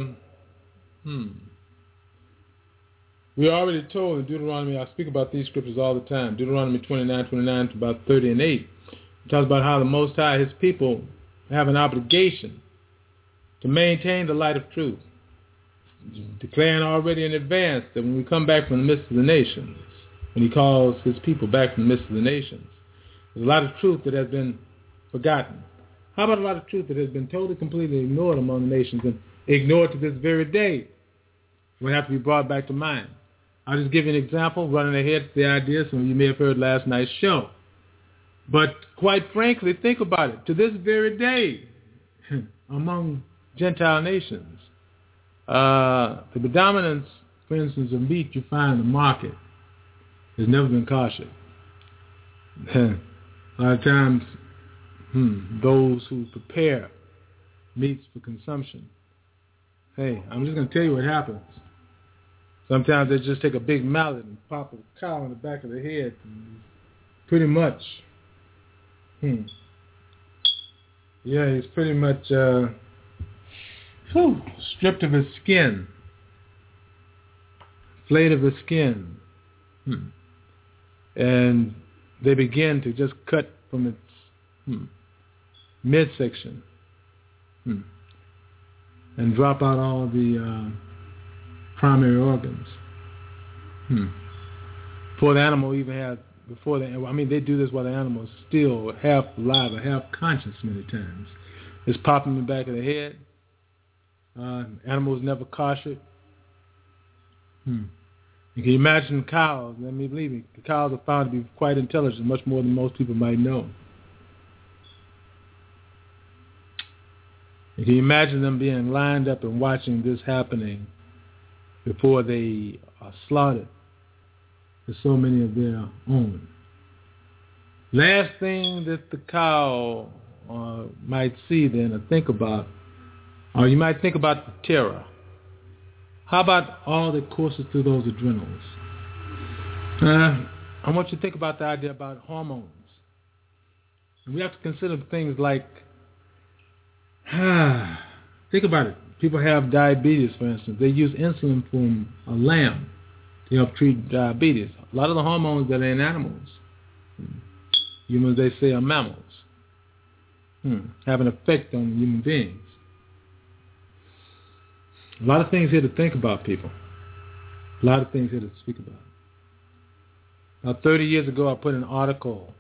we already told in Deuteronomy, I speak about these scriptures all the time, Deuteronomy 29 to about 30 and 8. It talks about how the Most High, His people, have an obligation to maintain the light of truth, declaring already in advance that when we come back from the midst of the nations, when He calls His people back from the midst of the nations, there's a lot of truth that has been forgotten. How about a lot of truth that has been totally, completely ignored among the nations and ignored to this very day? Will have to be brought back to mind. I'll just give you an example, running ahead to the idea. Some of you may have heard last night's show. But quite frankly, think about it. To this very day, among Gentile nations, the predominance, for instance, of meat you find in the market has never been kosher. A lot of times, those who prepare meats for consumption, hey, I'm just going to tell you what happens. Sometimes they just take a big mallet and pop a cow in the back of the head. And pretty much, yeah, he's pretty much stripped of his skin, flayed of his skin. And they begin to just cut from its midsection and drop out all the primary organs. Before the animal even had, they do this while the animal is still half alive or half conscious many times. It's popping in the back of the head. Animals never kosher. You can imagine cows. Let me believe me, the cows are found to be quite intelligent, much more than most people might know. You can imagine them being lined up and watching this happening before they are slaughtered for so many of their own. Last thing that the cow might see then or think about, or you might think about the terror. How about all that courses through those adrenals? I want you to think about the idea about hormones. And we have to consider things like, think about it. People have diabetes, for instance. They use insulin from a lamb to help treat diabetes. A lot of the hormones that are in animals, humans they say are mammals, have an effect on human beings. A lot of things here to think about, people. A lot of things here to speak about. About 30 years ago, I put an article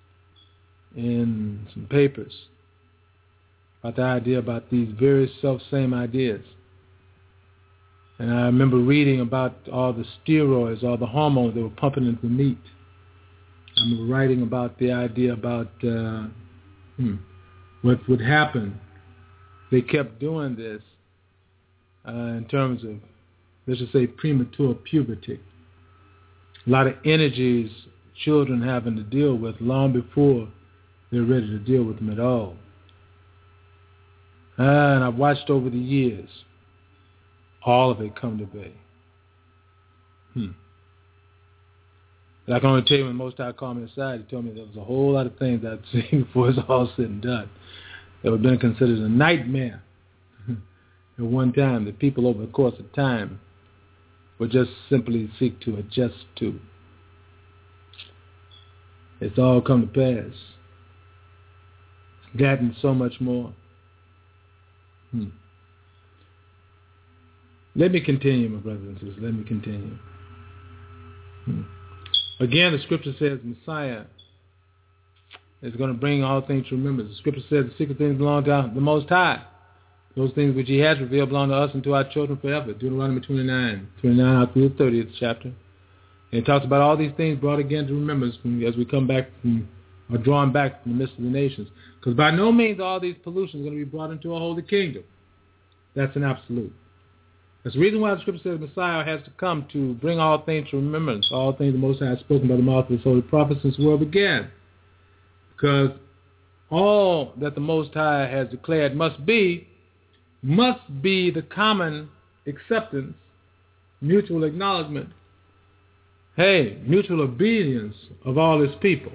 in some papers about the idea about these very self-same ideas. And I remember reading about all the steroids, all the hormones they were pumping into the meat. I remember writing about the idea about what would happen if they kept doing this in terms of, let's just say, premature puberty. A lot of energies children having to deal with long before they're ready to deal with them at all. And I've watched over the years all of it come to be. But I can only tell you when the Most High called me aside, he told me there was a whole lot of things I'd seen before it's all said and done that would have been considered a nightmare at one time, that people over the course of time would just simply seek to adjust to. It's all come to pass. That and so much more. Let me continue, my brothers and sisters. Let me continue. Again, the scripture says Messiah is going to bring all things to remembrance. The scripture says the secret things belong to the Most High. Those things which he has revealed belong to us and to our children forever. Deuteronomy 29 out through the 30th chapter. And it talks about all these things brought again to remembrance as we come back from, or drawn back from the midst of the nations. Because by no means all these pollutions are going to be brought into a holy kingdom. That's an absolute. That's the reason why the scripture says the Messiah has to come to bring all things to remembrance, all things the Most High has spoken by the mouth of his holy prophets since the world began. Because all that the Most High has declared must be the common acceptance, mutual acknowledgement, mutual obedience of all his people.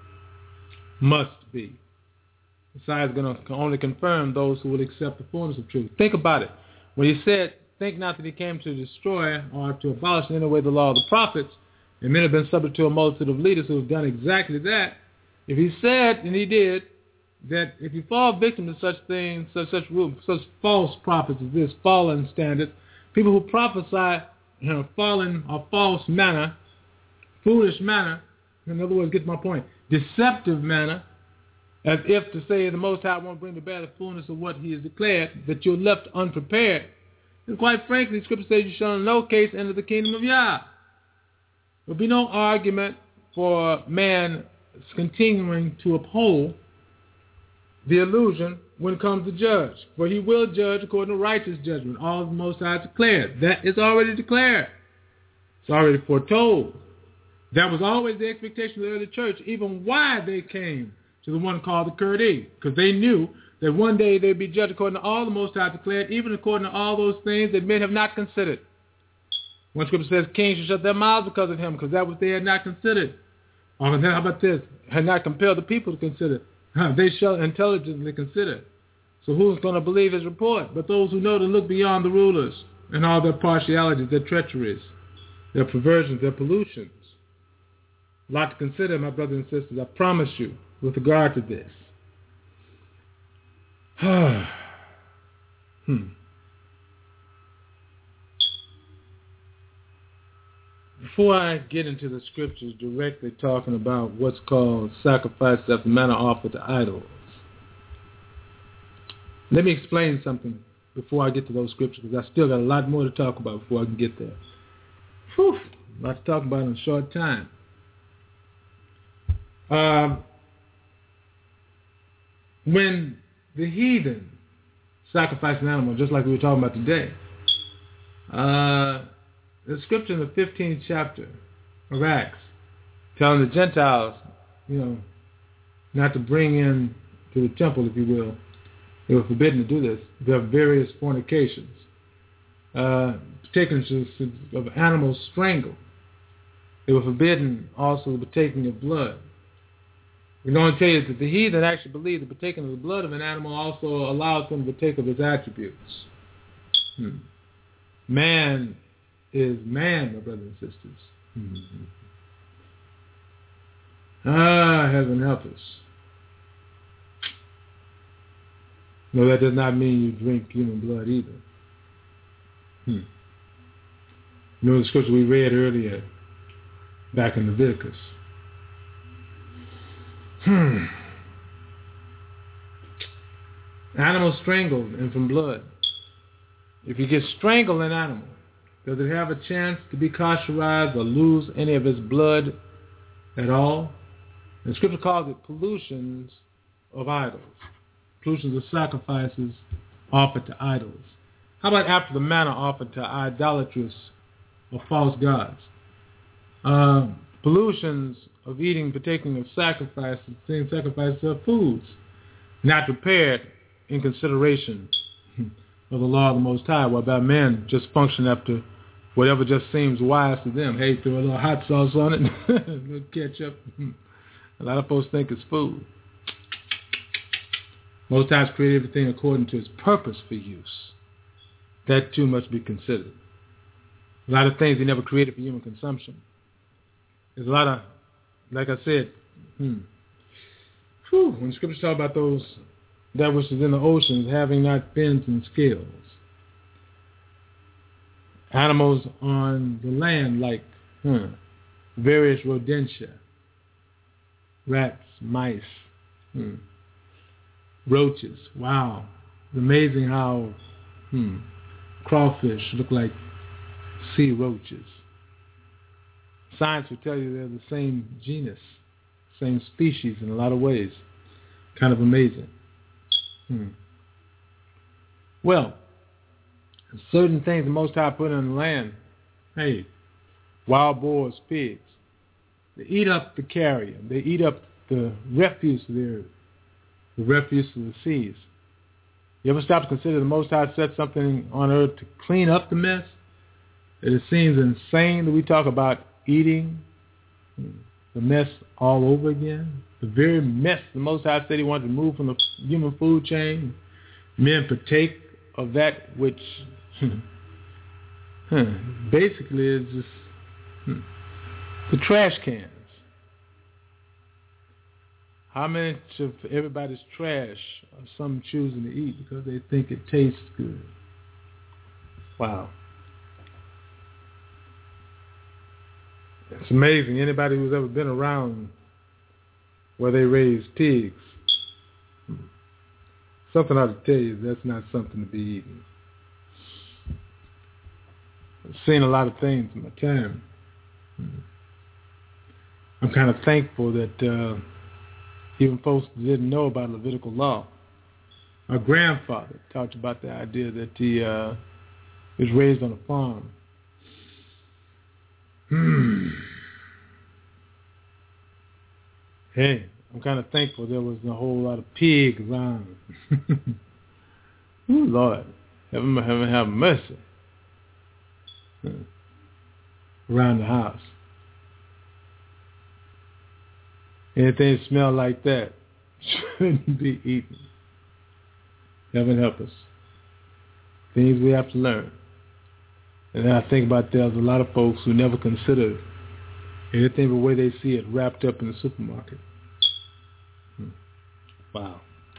Must be. Messiah is going to only confirm those who will accept the fullness of truth. Think about it. When he said, think not that he came to destroy or to abolish in any way the law of the prophets, and men have been subject to a multitude of leaders who have done exactly that. If he said, and he did, that if you fall victim to such things, such false prophets as this, fallen standards, people who prophesy in a fallen or false manner, foolish manner, in other words, get my point, deceptive manner, as if to say the Most High won't bring to bear the fullness of what he has declared, that you're left unprepared. And quite frankly, the scripture says you shall in no case enter the kingdom of Yah. There will be no argument for man continuing to uphold the illusion when it comes to judge. For he will judge according to righteous judgment. All the Most High declared. That is already declared. It's already foretold. That was always the expectation of the early church, even why they came to the one called the Kurdi, because they knew that one day they'd be judged according to all the Most High declared, even according to all those things that men have not considered. One scripture says kings should shut their mouths because of him, because that was they had not considered. Or how about this? Had not compelled the people to consider. They shall intelligently consider. So who's going to believe his report? But those who know to look beyond the rulers and all their partialities, their treacheries, their perversions, their pollutions. A lot to consider, my brothers and sisters, I promise you, with regard to this. Before I get into the scriptures directly talking about what's called sacrifice after manner offered to idols, let me explain something before I get to those scriptures, because I still got a lot more to talk about before I can get there. A lot to talk about in a short time. When the heathen sacrificed an animal, just like we were talking about today, the scripture in the 15th chapter of Acts telling the Gentiles, not to bring in to the temple, if you will. They were forbidden to do this. There are various fornications. Partaking of animals strangled. They were forbidden also the partaking of blood. We're going to tell you that the heathen actually believed that partaking of the blood of an animal also allows them to partake of his attributes. Man is man, my brothers and sisters. Heaven help us. No, that does not mean you drink human blood either. You know the scripture we read earlier, back in Leviticus. Animals strangled and from blood. If you get strangled an animal, does it have a chance to be kosherized or lose any of its blood at all? The scripture calls it pollutions of idols. Pollutions of sacrifices offered to idols. How about after the manner offered to idolatrous or false gods? Pollutions of eating, partaking of sacrifices, seeing sacrifices of foods not prepared in consideration of the law of the Most High, whereby men just function after whatever just seems wise to them. Hey, throw a little hot sauce on it, a little ketchup. A lot of folks think it's food. Most High's created everything according to its purpose for use. That too must be considered. A lot of things he never created for human consumption. There's a lot of, like I said, when the scriptures talk about that which is in the oceans having not fins and scales, animals on the land like various rodentia, rats, mice, roaches. Wow. It's amazing how crawfish look like sea roaches. Science will tell you they're the same genus, same species in a lot of ways. Kind of amazing. Well, certain things the Most High put on the land, hey, wild boars, pigs, they eat up the carrion. They eat up the refuse of the earth, the refuse of the seas. You ever stop to consider the Most High set something on earth to clean up the mess? It seems insane that we talk about eating the mess all over again. The very mess the Most High said he wanted to remove from the human food chain. Men partake of that which basically is just the trash cans. How much of everybody's trash are some choosing to eat because they think it tastes good? Wow. It's amazing. Anybody who's ever been around where they raise pigs, something I ought to tell you, that's not something to be eaten. I've seen a lot of things in my time. I'm kind of thankful that even folks didn't know about Levitical law. Our grandfather talked about the idea that he was raised on a farm. Hey, I'm kind of thankful there wasn't a whole lot of pig around. Ooh, Lord, heaven have mercy. Around the house. Anything that smells like that shouldn't be eaten. Heaven help us. Things we have to learn. And then I think about there's a lot of folks who never considered anything but the way they see it wrapped up in the supermarket. Wow.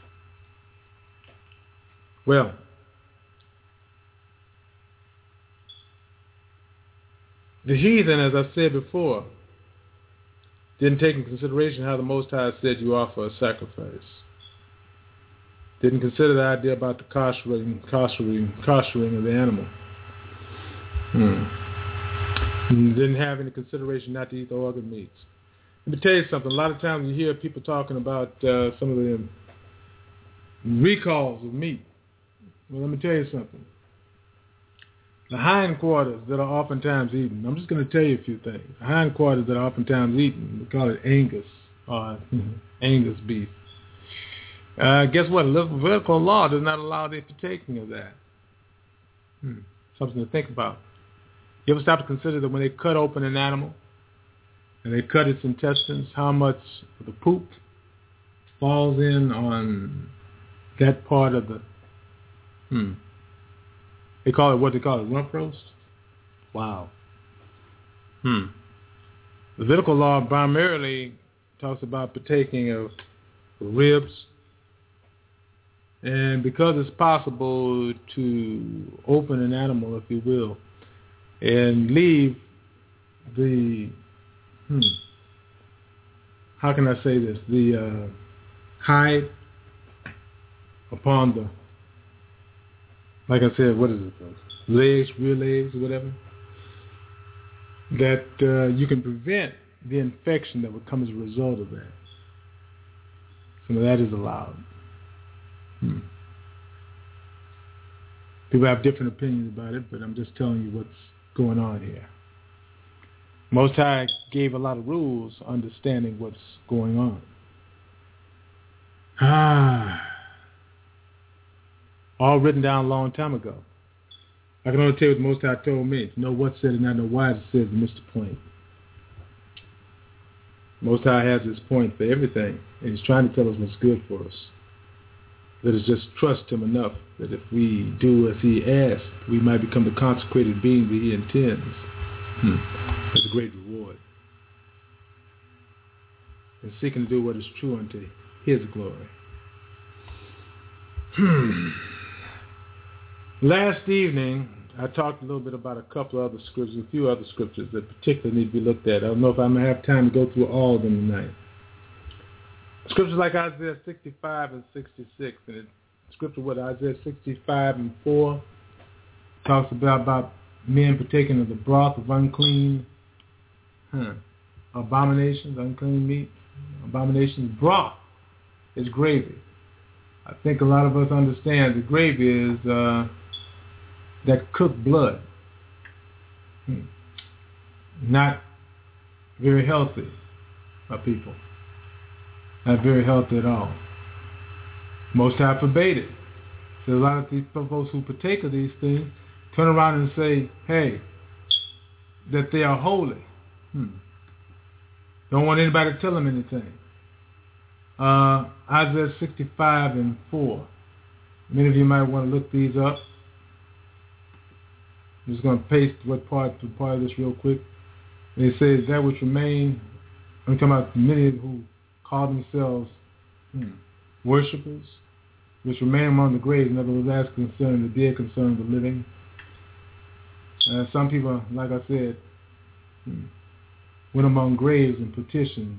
Well, the heathen, as I said before, didn't take into consideration how the Most High said you offer a sacrifice. Didn't consider the idea about the koshering of the animal. Didn't have any consideration not to eat the organ meats. Let me tell you something. A lot of times you hear people talking about some of the recalls of meat. Well, let me tell you something. The hindquarters that are oftentimes eaten, I'm just going to tell you a few things. The hindquarters that are oftentimes eaten, we call it Angus, or Angus beef. Guess what? Levitical law does not allow the partaking of that. Something to think about. You ever stop to consider that when they cut open an animal and they cut its intestines, how much of the poop falls in on that part of the, they call it, what they call it, rump roast? Wow. Levitical law primarily talks about partaking of ribs, and because it's possible to open an animal, if you will, and leave the, how can I say this, the hide upon the, like I said, what is it, legs, rear legs, or whatever, that you can prevent the infection that would come as a result of that. Some of that is allowed. People have different opinions about it, but I'm just telling you what's going on here. Most High gave a lot of rules understanding what's going on. All written down a long time ago. I can only tell you what the Most High told me. To know what's said and not know why it's said and miss the point. Most High has his point for everything, and he's trying to tell us what's good for us. Let us just trust him enough that if we do as he asks, we might become the consecrated being that he intends. That's a great reward. And seeking to do what is true unto his glory. Last evening, I talked a little bit about a couple of other scriptures, a few other scriptures that particularly need to be looked at. I don't know if I'm going to have time to go through all of them tonight. Scriptures like Isaiah 65 and 66. And scripture with Isaiah 65 and 4 talks about men partaking of the broth of unclean abominations, unclean meat, abominations. Broth is gravy. I think a lot of us understand that gravy is that cooked blood. Not very healthy for people. Not very healthy at all. Most High forbade it. So a lot of these folks who partake of these things turn around and say, hey, that they are holy. Don't want anybody to tell them anything. Isaiah 65 and 4. Many of you might want to look these up. I'm just going to paste part of this real quick. It says that which remain, I'm talking about many who call themselves worshipers, which remain among the graves. In other words, that's concerning the dead, concerning the living. Some people, like I said, went among graves and petitioned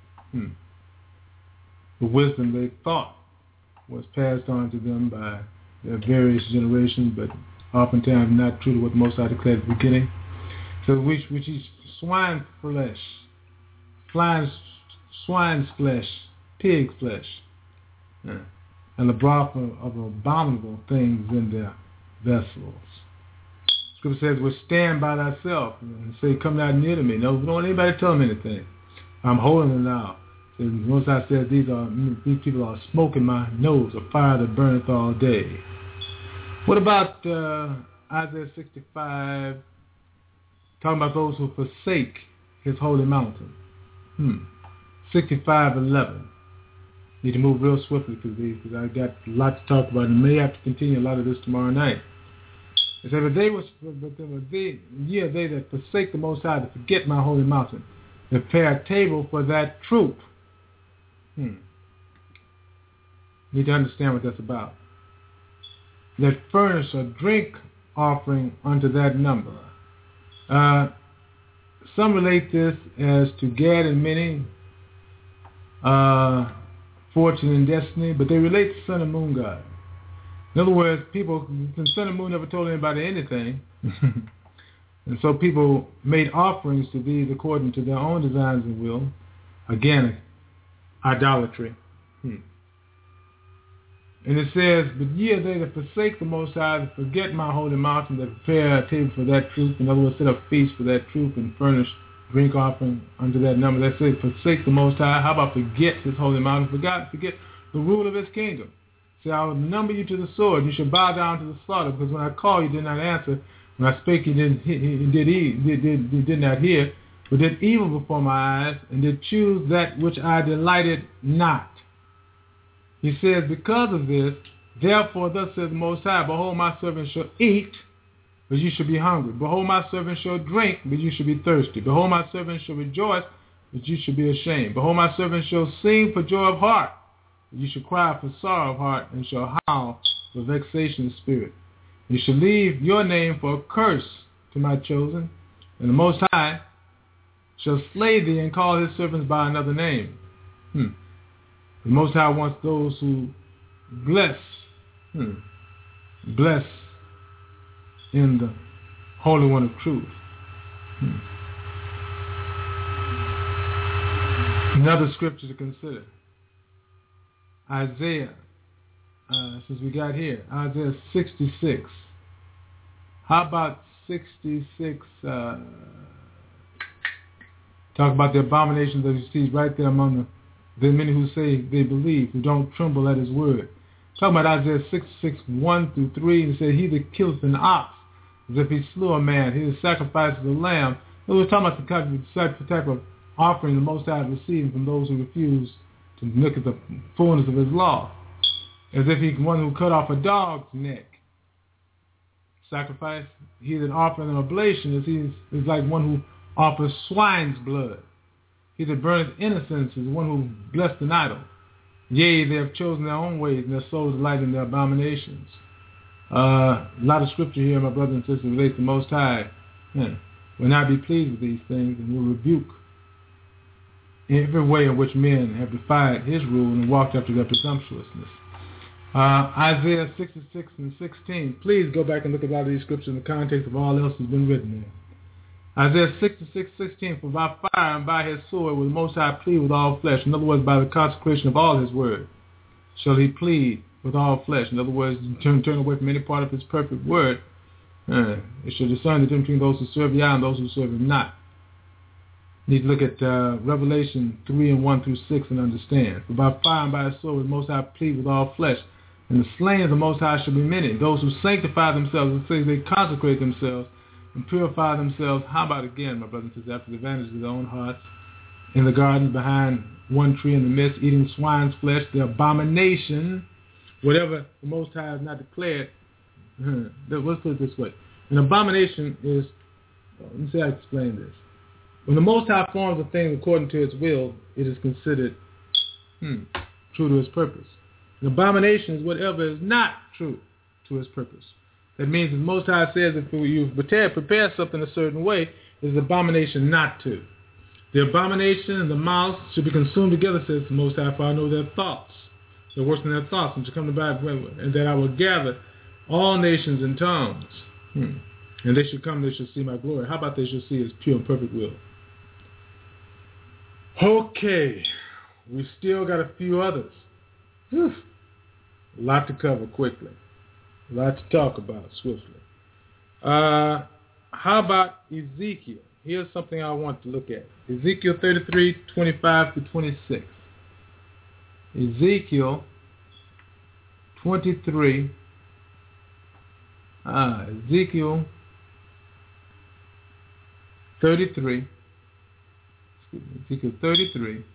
the wisdom they thought was passed on to them by their various generations, but oftentimes not true to what the Most High declared at the beginning. So which is swine's flesh, pig flesh, and the broth of abominable things in their vessels. Scripture says, withstand by thyself and say, come not near to me. No, don't want anybody to tell me anything. I'm holding it now. So Most High says, these people are smoke in my nose, a fire that burneth all day. What about Isaiah 65, talking about those who forsake his holy mountain? 65:11. Need to move real swiftly through these because I got a lot to talk about and may have to continue a lot of this tomorrow night. It said, but they that forsake the Most High, to forget my holy mountain, to prepare a table for that troop. Need to understand what that's about. That furnish a drink offering unto that number. Some relate this as to Gad and Many, fortune and destiny, but they relate to sun and moon god. In other words, people, the sun and moon never told anybody anything, and so people made offerings to these according to their own designs and will. Again, idolatry. And it says, but ye are they that forsake the Most High, that forget my holy mountain, that prepare a table for that troop. In other words, set up feast for that troop and furnish drink offering unto that number. That says, forsake the Most High. How about forget his holy mountain? the rule of his kingdom. Say, I will number you to the sword. You shall bow down to the slaughter, because when I called, you did not answer. When I spake, you did not hear, but did evil before my eyes, and did choose that which I delighted not. He says, because of this, therefore thus says the Most High, behold, my servant shall eat, but you shall be hungry. Behold, my servant shall drink, but you shall be thirsty. Behold, my servant shall rejoice, but you shall be ashamed. Behold, my servant shall sing for joy of heart, but you shall cry for sorrow of heart, and shall howl for vexation of spirit. You shall leave your name for a curse to my chosen, and the Most High shall slay thee and call his servants by another name. The Most High wants those who bless in the Holy One of Truth. Another scripture to consider. Isaiah, since we got here, Isaiah 66. How about 66? Talk about the abominations that he sees right there among the many who say they believe, who don't tremble at his word. Talk about Isaiah 66, 1 through 3, and it said, he that killeth an ox, as if he slew a man, he that sacrifices a lamb. It was talking about the type of offering the Most High receiving from those who refuse to look at the fullness of his law. As if he's one who cut off a dog's neck. Sacrifice, he that offers an oblation is like one who offers swine's blood. He that burneth innocence is one who blessed an idol. Yea, they have chosen their own ways, and their souls delight in their abominations. A lot of scripture here, my brothers and sisters, relates to the Most High. Will not be pleased with these things, and will rebuke every way in which men have defied his rule and walked after their presumptuousness. Isaiah 66 and 16. Please go back and look at a lot of these scriptures in the context of all else that's been written there. Isaiah 66, 16, for by fire and by his sword will the Most High plead with all flesh. In other words, by the consecration of all his word shall he plead with all flesh. In other words, turn away from any part of his perfect word. It shall discern the difference between those who serve Yah and those who serve him not. You need to look at Revelation 3 and 1 through 6 and understand. For by fire and by his sword will the Most High plead with all flesh. And the slain of the Most High shall be many. Those who sanctify themselves, and say they consecrate themselves, and purify themselves. How about again, my brothers and sisters, after the advantage of their own hearts, in the garden behind one tree in the midst, eating swine's flesh, the abomination, whatever the Most High has not declared. Let's put it this way. An abomination is, let me see how I explain this. When the Most High forms a thing according to its will, it is considered true to its purpose. An abomination is whatever is not true to its purpose. That means the Most High says if you prepare something a certain way, it is an abomination not to. The abomination and the mouse should be consumed together, says the Most High, for I know their thoughts. They're worse than their thoughts, and to come to pass, and that I will gather all nations and tongues. And they shall come, they shall see my glory. How about they shall see his pure and perfect will? Okay, we still got a few others. A lot to cover quickly. A lot to talk about swiftly. How about Ezekiel? Here's something I want to look at. Ezekiel 33, 25 to 26. Ezekiel 23. Ezekiel 33. Ezekiel 33.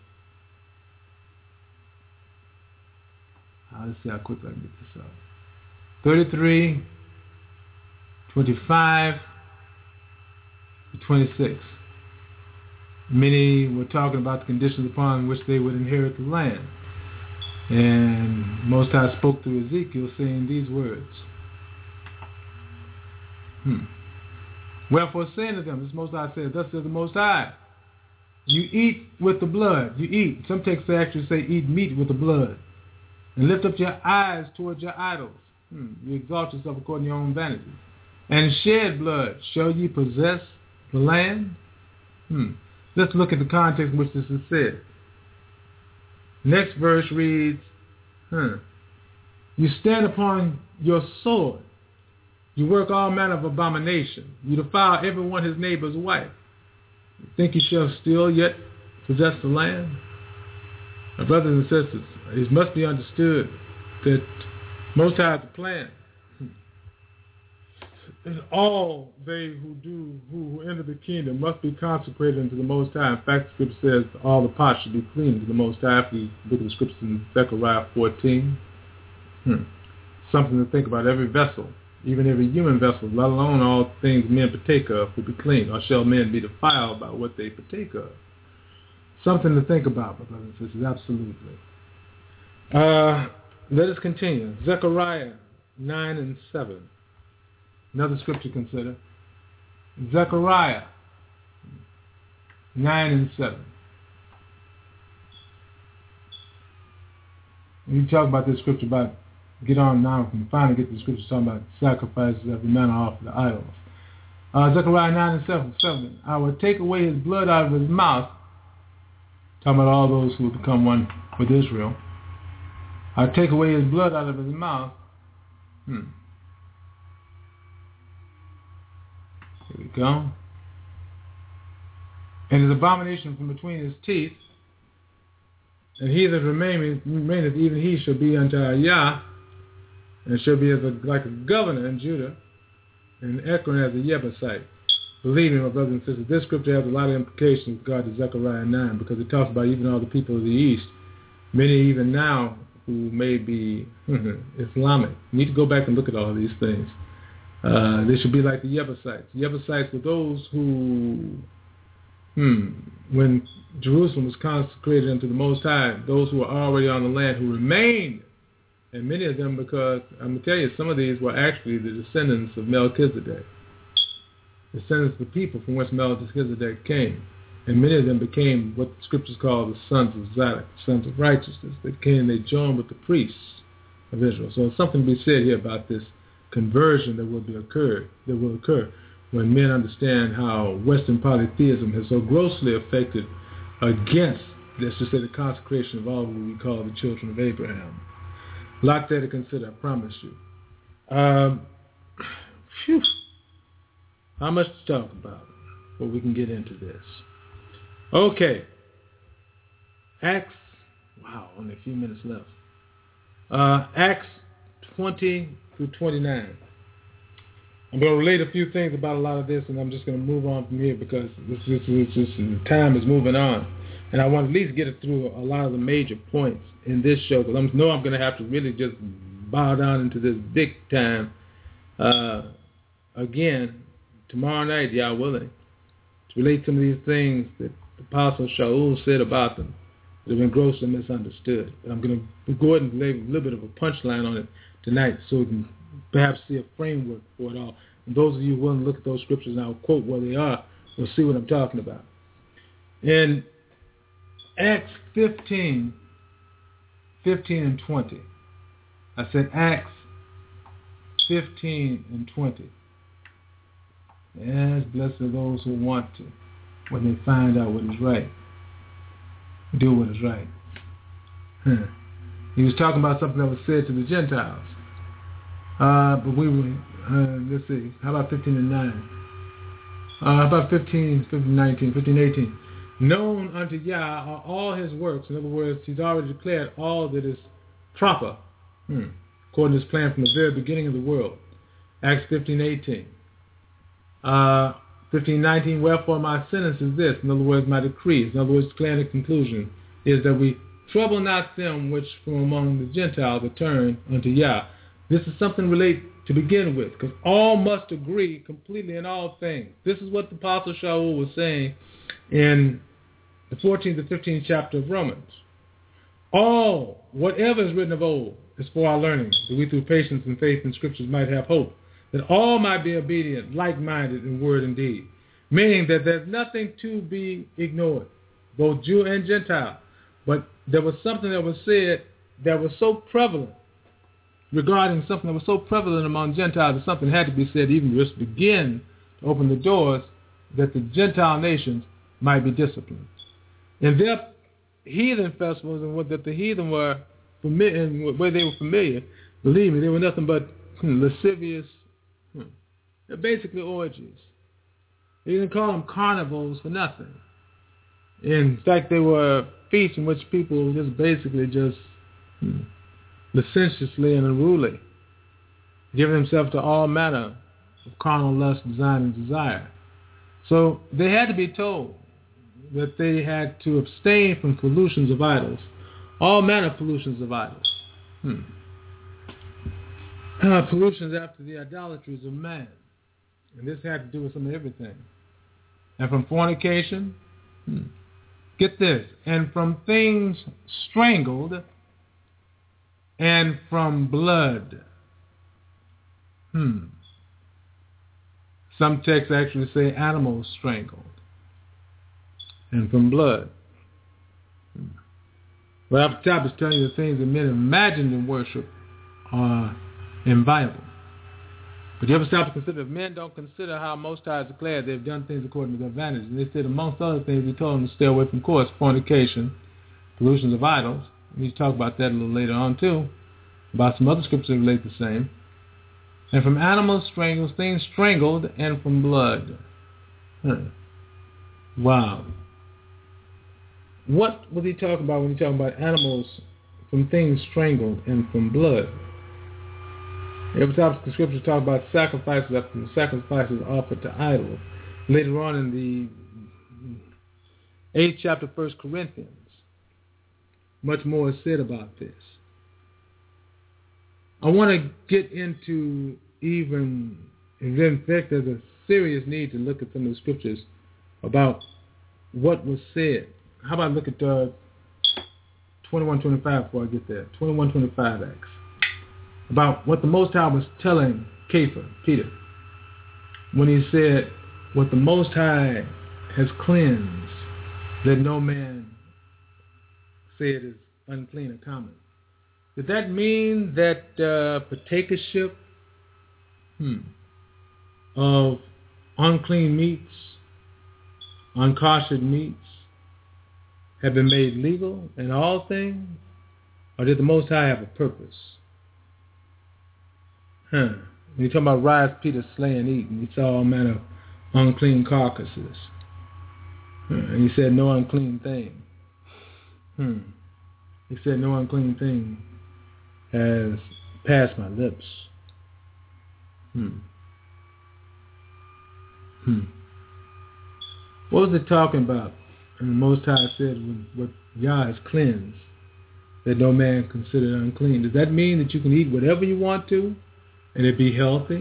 Let's see how quickly I can get this up. 33, 25 to 26. Many were talking about the conditions upon which they would inherit the land. And Most High spoke through Ezekiel saying these words. Wherefore saying to them, this Most High says, thus says the Most High, you eat with the blood. You eat. Some texts actually say eat meat with the blood. And lift up your eyes towards your idols. You exalt yourself according to your own vanity. And shed blood. Shall ye possess the land? Let's look at the context in which this is said. Next verse reads, you stand upon your sword. You work all manner of abomination. You defile every one his neighbor's wife. You think you shall still yet possess the land? My brothers and sisters, it must be understood that Most High has a plan. And all they who enter the kingdom must be consecrated unto the Most High. In fact, the scripture says all the pots should be clean to the Most High. If we look at the scriptures in Zechariah 14, something to think about. Every vessel, even every human vessel, let alone all things men partake of, will be clean. Or shall men be defiled by what they partake of? Something to think about, my brothers and sisters, absolutely. Let us continue. Zechariah 9 and 7. Another scripture to consider. Zechariah 9 and 7. We talk about this scripture about, get on now, we can finally get the scripture talking about sacrifices every manner offered to idols. Zechariah 9 and 7. I will take away his blood out of his mouth. Talking about all those who will become one with Israel. I'll take away his blood out of his mouth. Here we go. And his abomination from between his teeth. And he that remaineth, even he shall be unto Yah, and shall be like a governor in Judah, and Ekron as a Jebusite. Believe me, my brothers and sisters, this scripture has a lot of implications with regard to Zechariah 9, because it talks about even all the people of the East, many even now who may be Islamic. You need to go back and look at all of these things. They should be like the Jebusites. The Jebusites were those who, when Jerusalem was consecrated unto the Most High, those who were already on the land who remained, and many of them, because I'm going to tell you, some of these were actually the descendants of Melchizedek, descendants of the people from which Melchizedek came. And many of them became what the scriptures call the sons of Zadok, sons of righteousness. They joined with the priests of Israel. So there's something to be said here about this conversion that will occur when men understand how Western polytheism has so grossly affected against, let's just say, the consecration of all who we call the children of Abraham. A lot there to consider, I promise you. How much to talk about before we can get into this? Okay. Acts, only a few minutes left. Acts 20 through 29. I'm going to relate a few things about a lot of this, and I'm just going to move on from here because time is moving on. And I want to at least get it through a lot of the major points in this show, because I know I'm going to have to really just bow down into this big time again tomorrow night, Yah willing, to relate some of these things that the Apostle Shaul said about them that have been grossly misunderstood. But I'm going to go ahead and lay a little bit of a punchline on it tonight so we can perhaps see a framework for it all. And those of you who want to look at those scriptures and I'll quote where they are, will see what I'm talking about. In Acts 15 and 20. I said Acts 15 and 20. Yes, blessed are those who want to, when they find out what is right, do what is right. He was talking about something that was said to the Gentiles. But we were, let's see, how about 15 and 9? How about 15, 19, 15, 18? Known unto Yah are all his works. In other words, he's already declared all that is proper, according to his plan from the very beginning of the world. Acts 15, 18. 15, 19, wherefore my sentence is this. In other words, my decrees. In other words, declaring the conclusion is that we trouble not them which from among the Gentiles are turned unto Yah. This is something relate to begin with, because all must agree completely in all things. This is what the Apostle Shaul was saying in the 14th to 15th chapter of Romans. All, whatever is written of old, is for our learning, that we through patience and faith in scriptures might have hope, that all might be obedient, like-minded in word and deed. Meaning that there's nothing to be ignored, both Jew and Gentile. But there was something that was said that was so prevalent, regarding something that was so prevalent among Gentiles, that something had to be said even just to begin to open the doors that the Gentile nations might be disciplined. In their heathen festivals and what that the heathen were familiar, and where they were familiar, believe me, they were nothing but lascivious, they're basically orgies. You can call them carnivals for nothing. In fact, they were feast in which people just basically licentiously and unruly, giving themselves to all manner of carnal lust, design, and desire. So they had to be told that they had to abstain from pollutions of idols, all manner of pollutions of idols. Pollutions after the idolatries of man. And this had to do with some of everything. And from fornication, get this, and from things strangled, and from blood. Some texts actually say animals strangled, and from blood. But up top is telling you the things that men imagined in worship are inviolable. But you ever stop to consider, if men don't consider how Most High has declared they've done things according to their advantage, and they said amongst other things, he told them to stay away from, of course, fornication, pollutions of idols. We need to talk about that a little later on too, about some other scriptures that relate the same. And from animals strangled, things strangled, and from blood. Wow. What was he talking about when he talking about animals from things strangled and from blood? Every time the scriptures talk about sacrifices after the sacrifices offered to idols. Later on in the 8th chapter of 1 Corinthians, much more is said about this. I want to get into even, in fact, there's a serious need to look at some of the scriptures about what was said. How about look at 21:25 before I get there? 21:25 Acts. About what the Most High was telling Peter, when he said, what the Most High has cleansed, let no man say it is unclean or common. Did that mean that partakership of unclean meats, unkoshered meats, have been made legal in all things? Or did the Most High have a purpose? When you talk about rise Peter slay and eat, and he saw all manner of unclean carcasses. And he said, no unclean thing. He said, no unclean thing has passed my lips. What was it talking about? And the Most High said, what Yah has cleansed, that no man consider unclean. Does that mean that you can eat whatever you want to, and it be healthy?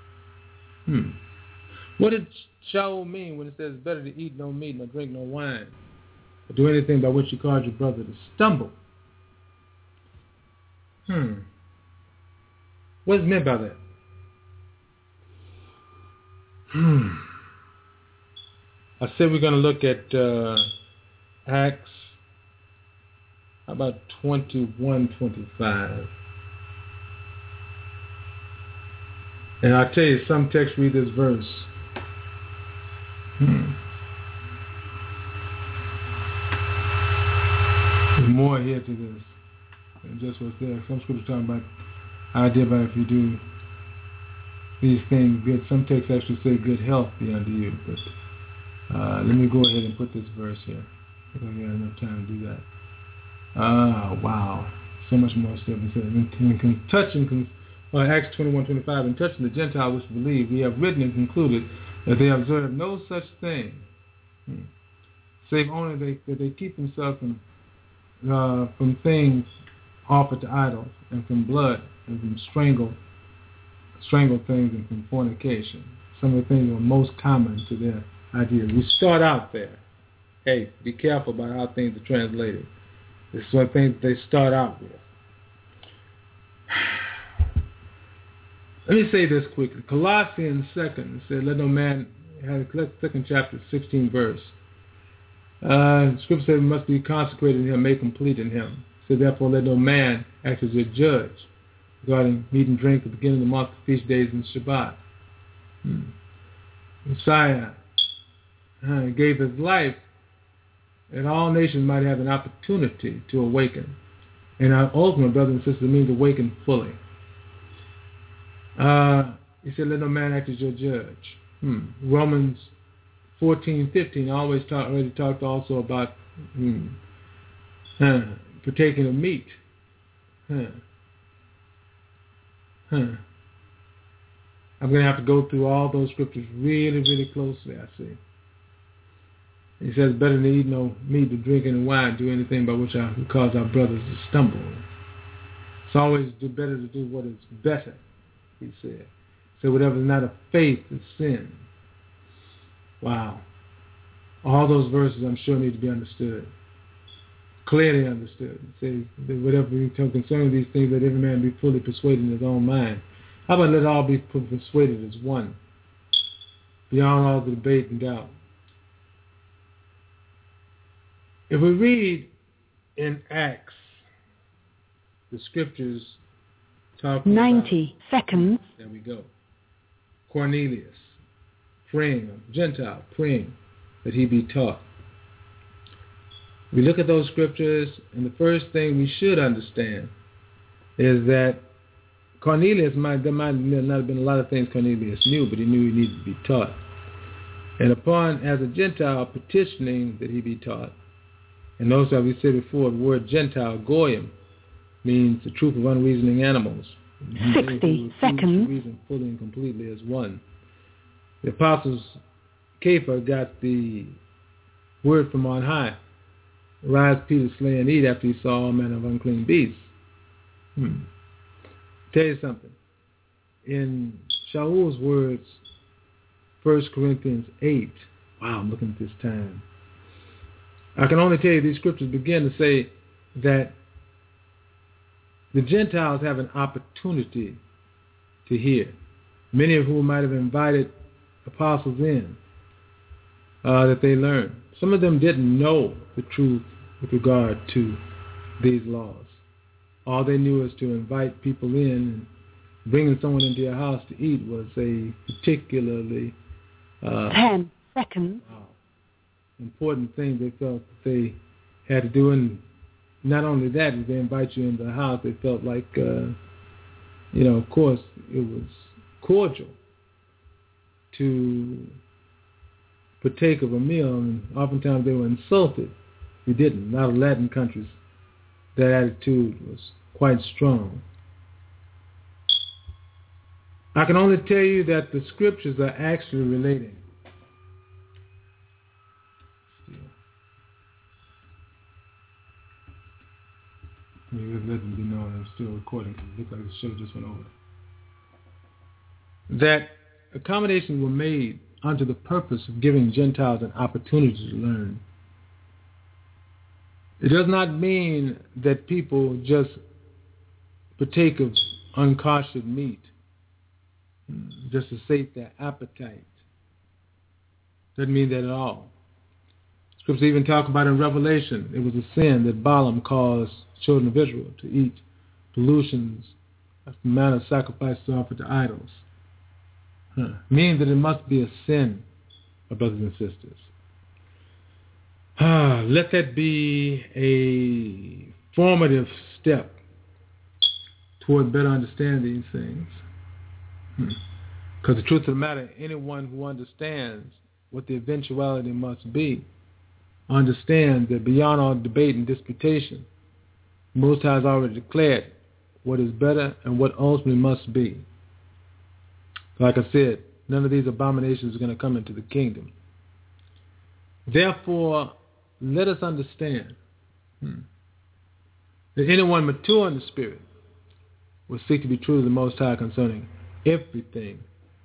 What did Shaul mean when it says it's better to eat no meat nor drink no wine, or do anything by which you cause your brother to stumble? What is meant by that? I said we're going to look at Acts, how about 21:25? And I'll tell you, some texts read this verse. There's more here to this than just what's there. Some scriptures talking about idea about if you do these things good. Some texts actually say good health be unto you. But let me go ahead and put this verse here. I don't have enough time to do that. Wow. So much more stuff to say. Acts 21:25, in touching the Gentiles which believe, we have written and concluded that they observe no such thing, save only that they keep themselves from things offered to idols, and from blood, and from strangled things, and from fornication. Some of the things are most common to their ideas. We start out there. Hey, be careful about how things are translated. This is one thing they start out with. Let me say this quickly. Colossians 2nd said, let no man, second chapter, 16 verse. Scripture says we must be consecrated in him, made complete in him. So therefore let no man act as your judge regarding meat and drink at the beginning of the month, feast days, and Shabbat. Messiah gave his life that all nations might have an opportunity to awaken. And our ultimate, brothers and sisters, means awaken fully. He said, let no man act as your judge. Romans 14:15 already talked also about Partaking of meat. I'm going to have to go through all those scriptures really, really closely, I see. He says, better to eat no meat, to drink any wine, do anything by which we cause our brothers to stumble. It's always better to do what is better, he said. So whatever is not of faith is sin. Wow. All those verses, I'm sure, need to be understood. Clearly understood. It says that whatever we come concerning these things, let every man be fully persuaded in his own mind. How about let all be persuaded as one, beyond all the debate and doubt? If we read in Acts, the scriptures talk 90 seconds. There we go. Cornelius, praying, a Gentile, praying that he be taught. We look at those scriptures, and the first thing we should understand is that Cornelius, there might not have been a lot of things Cornelius knew, but he knew he needed to be taught. And upon, as a Gentile, petitioning that he be taught, and notice as we said before, the word Gentile, goyim, means the troop of unreasoning animals. 60 seconds. Reason fully and completely as one. The apostles, Kepha, got the word from on high. Rise, Peter, slay and eat after he saw all manner of unclean beasts. Tell you something. In Shaul's words, 1 Corinthians 8, wow, I'm looking at this time. I can only tell you these scriptures begin to say that the Gentiles have an opportunity to hear, many of whom might have invited apostles in, that they learn. Some of them didn't know the truth with regard to these laws. All they knew is to invite people in, and bringing someone into your house to eat was a particularly 10 seconds. Important thing they felt that they had to do. And not only that, if they invite you into the house, they felt like, of course, it was cordial to partake of a meal, and oftentimes they were insulted. We didn't. In a lot of Latin countries, that attitude was quite strong. I can only tell you that the scriptures are actually relating. Let them be known I'm still recording because it looks like the show just went over. That accommodations were made unto the purpose of giving Gentiles an opportunity to learn. It does not mean that people just partake of unkoshered meat just to sate their appetite. Doesn't mean that at all. Scriptures even talk about in Revelation, it was a sin that Balaam caused children of Israel to eat pollutions of the manner of sacrifices offered to idols. Meaning that it must be a sin, brothers and sisters. Let that be a formative step toward better understanding these things. Because the truth of the matter, anyone who understands what the eventuality must be, understands that beyond all debate and disputation, Most High has already declared what is better and what ultimately must be. Like I said, none of these abominations are going to come into the kingdom. Therefore, let us understand that anyone mature in the Spirit will seek to be true to the Most High concerning everything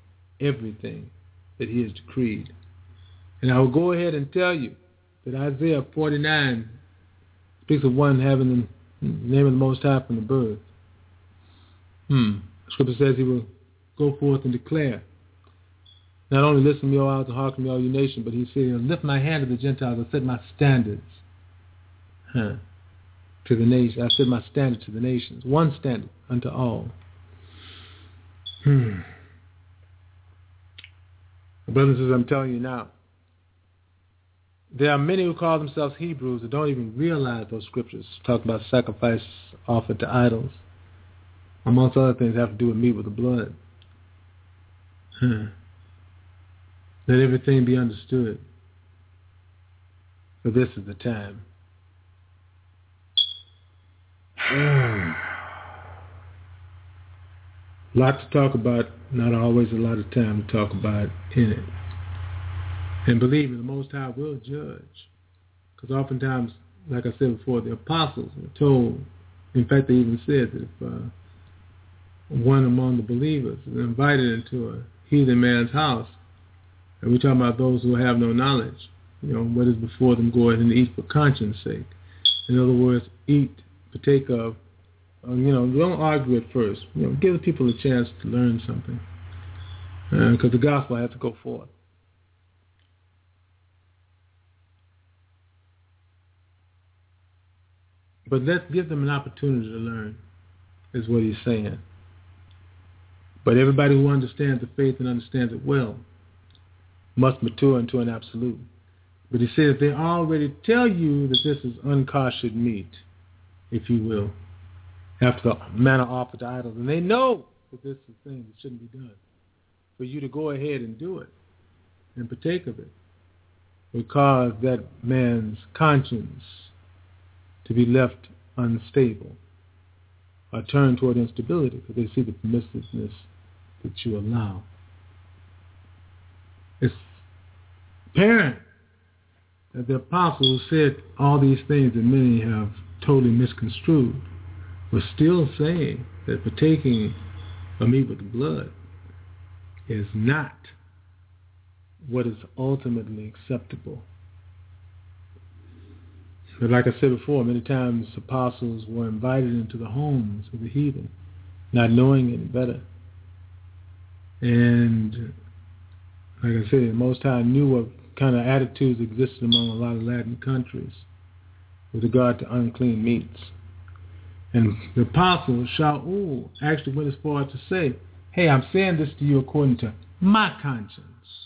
that He has decreed. And I will go ahead and tell you that Isaiah 49 speaks of one having the name of the Most High from the birth. Scripture says He will go forth and declare, not only listen to me, O isles, and hearken to me, all you nations, but He said, lift my hand to the Gentiles, I set my standards to the nations. I set my standard to the nations. One standard unto all. Brothers and sisters, I'm telling you now, there are many who call themselves Hebrews that don't even realize those scriptures talk about sacrifice offered to idols. Amongst other things, have to do with meat with the blood. Let everything be understood. For this is the time. Lot to talk about, not always a lot of time to talk about in it. And believe me, the Most High will judge. Because oftentimes, like I said before, the apostles were told, in fact, they even said that if one among the believers is invited into a heathen man's house, and we're talking about those who have no knowledge, what is before them, go ahead and eat for conscience sake. In other words, eat, partake of, don't argue at first. Give the people a chance to learn something. Because the gospel has to go forth. But let's give them an opportunity to learn, is what he's saying. But everybody who understands the faith and understands it well must mature into an absolute. But he says they already tell you that this is unkoshered meat, if you will, after the manner offered to idols. And they know that this is a thing that shouldn't be done. For you to go ahead and do it and partake of it would cause that man's conscience to be left unstable or turn toward instability because they see the permissiveness that you allow. It's apparent that the apostles said all these things that many have totally misconstrued were still saying that partaking of meat with the blood is not what is ultimately acceptable. But like I said before, many times apostles were invited into the homes of the heathen, not knowing any better. And like I said, the Most High knew what kind of attitudes existed among a lot of Latin countries with regard to unclean meats. And the apostle Shaul actually went as far as to say, hey, I'm saying this to you according to my conscience.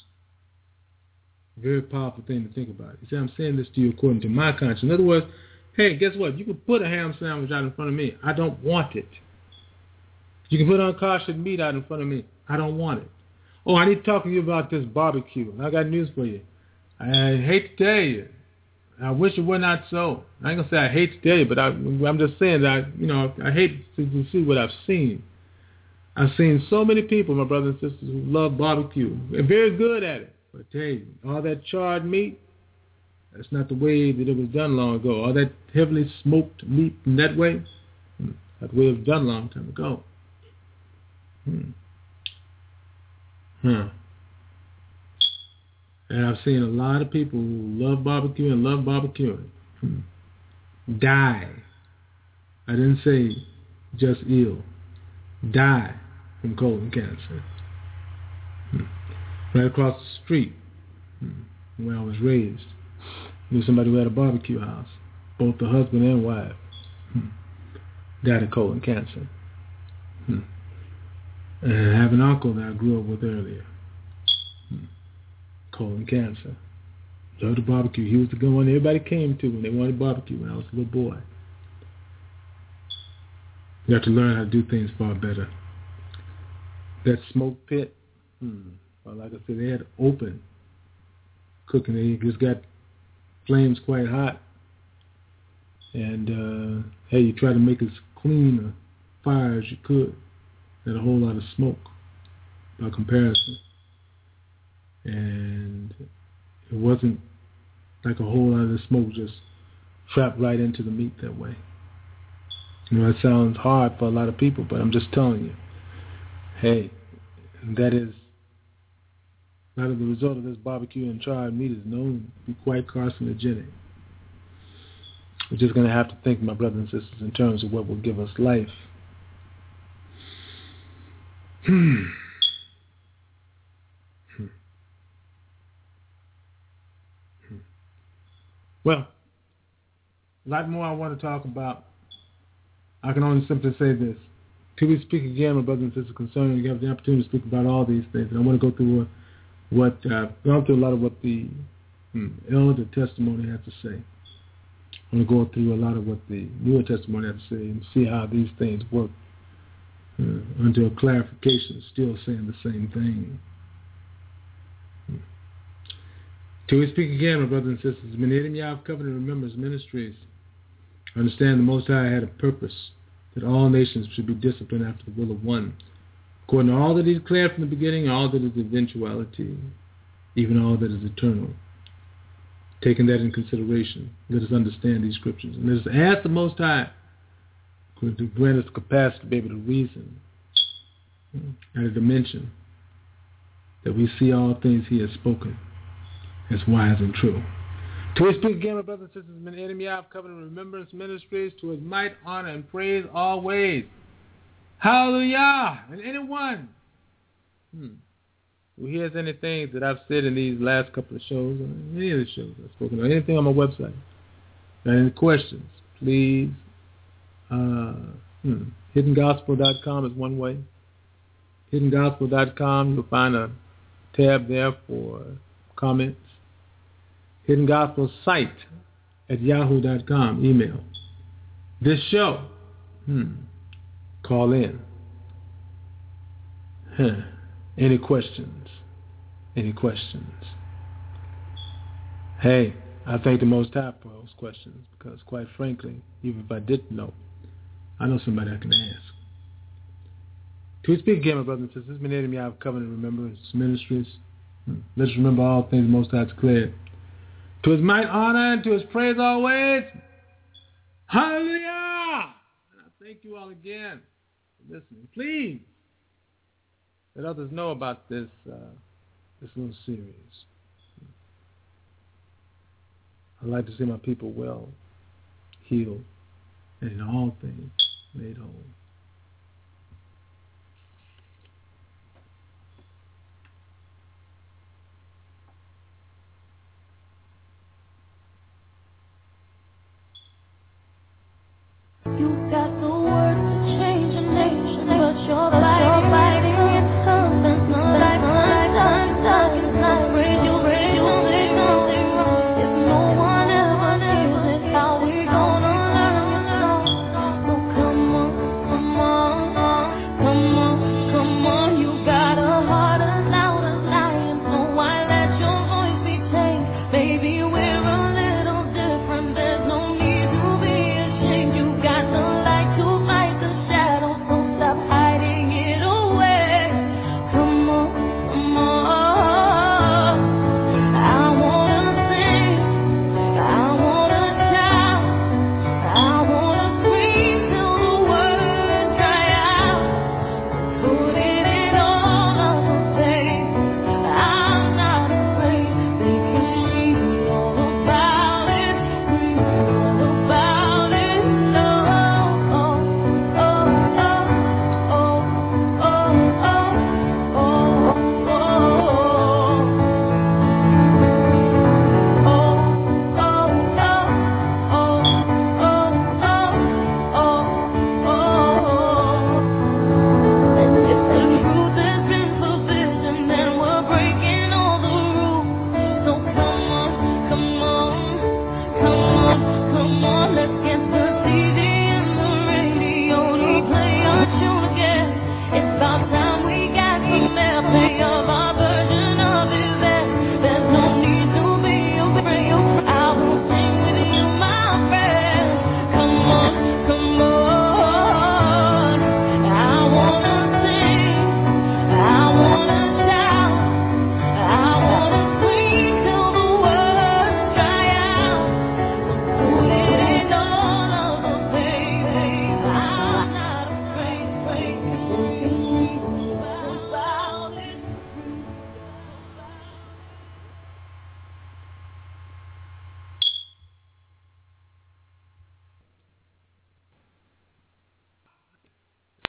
Very powerful thing to think about. He said, I'm saying this to you according to my conscience. In other words, hey, guess what? You can put a ham sandwich out in front of me. I don't want it. You can put unkoshered meat out in front of me. I don't want it. Oh, I need to talk to you about this barbecue. I got news for you. I hate to tell you. I wish it were not so. I ain't going to say I hate to tell you, but I'm just saying that, I hate to see what I've seen. I've seen so many people, my brothers and sisters, who love barbecue. They're very good at it. But hey, all that charred meat, that's not the way that it was done long ago. All that heavily smoked meat in that way, that's the way it was done a long time ago. And I've seen a lot of people who love barbecue and love barbecuing die. I didn't say just ill. Die from colon cancer. Right across the street where I was raised, knew somebody who had a barbecue house. Both the husband and wife died of colon cancer. And I have an uncle that I grew up with earlier. Colon cancer. Loved the barbecue. He was the one everybody came to when they wanted barbecue when I was a little boy. You have to learn how to do things far better. That smoke pit, well, like I said, they had open cooking. They just got flames quite hot. And, hey, you try to make as clean a fire as you could. Had a whole lot of smoke by comparison. And it wasn't like a whole lot of the smoke just trapped right into the meat that way. It sounds hard for a lot of people, but I'm just telling you, hey, that is, not as a result of this barbecue and charred meat is known to be quite carcinogenic. We're just going to have to think, my brothers and sisters, in terms of what will give us life. Well, a lot more I want to talk about. I can only simply say this. Till we speak again, my brothers and sisters, concerning, you have the opportunity to speak about all these things. And I want to go through gone through a lot of what the elder testimony has to say. I want to go through a lot of what the newer testimony has to say and see how these things work until clarification, still saying the same thing. Till we speak again, my brothers and sisters, B'nai Yah Covenant Remembrance Ministries Understand the Most High had a purpose, that all nations should be disciplined after the will of one, according to all that he declared from the beginning, all that is eventuality, even all that is eternal. Taking that in consideration, let us understand these scriptures. And let us ask the Most High to grant us the capacity to be able to reason at a dimension that we see all things he has spoken as wise and true. To his speak again, my brothers and sisters, men enemy of covenant remembrance ministries, to his might, honor, and praise always. Hallelujah! And anyone who hears anything that I've said in these last couple of shows, or any of the shows I've spoken on, anything on my website, got any questions, please, hiddengospel.com is one way. Hiddengospel.com, you'll find a tab there for comments. Hidden Gospel site at yahoo.com, email. This show, call in. Any questions? Any questions? Hey, I thank the Most High for those questions, because quite frankly, even if I didn't know, I know somebody I can ask. To speak again, my brothers and sisters, my name is Covenant Remembrance Ministries. Let us remember all things the Most High declared. To his might, honor, and to his praise always. Hallelujah! And I thank you all again for listening. Please let others know about this little series. I'd like to see my people well, healed, and in all things made whole.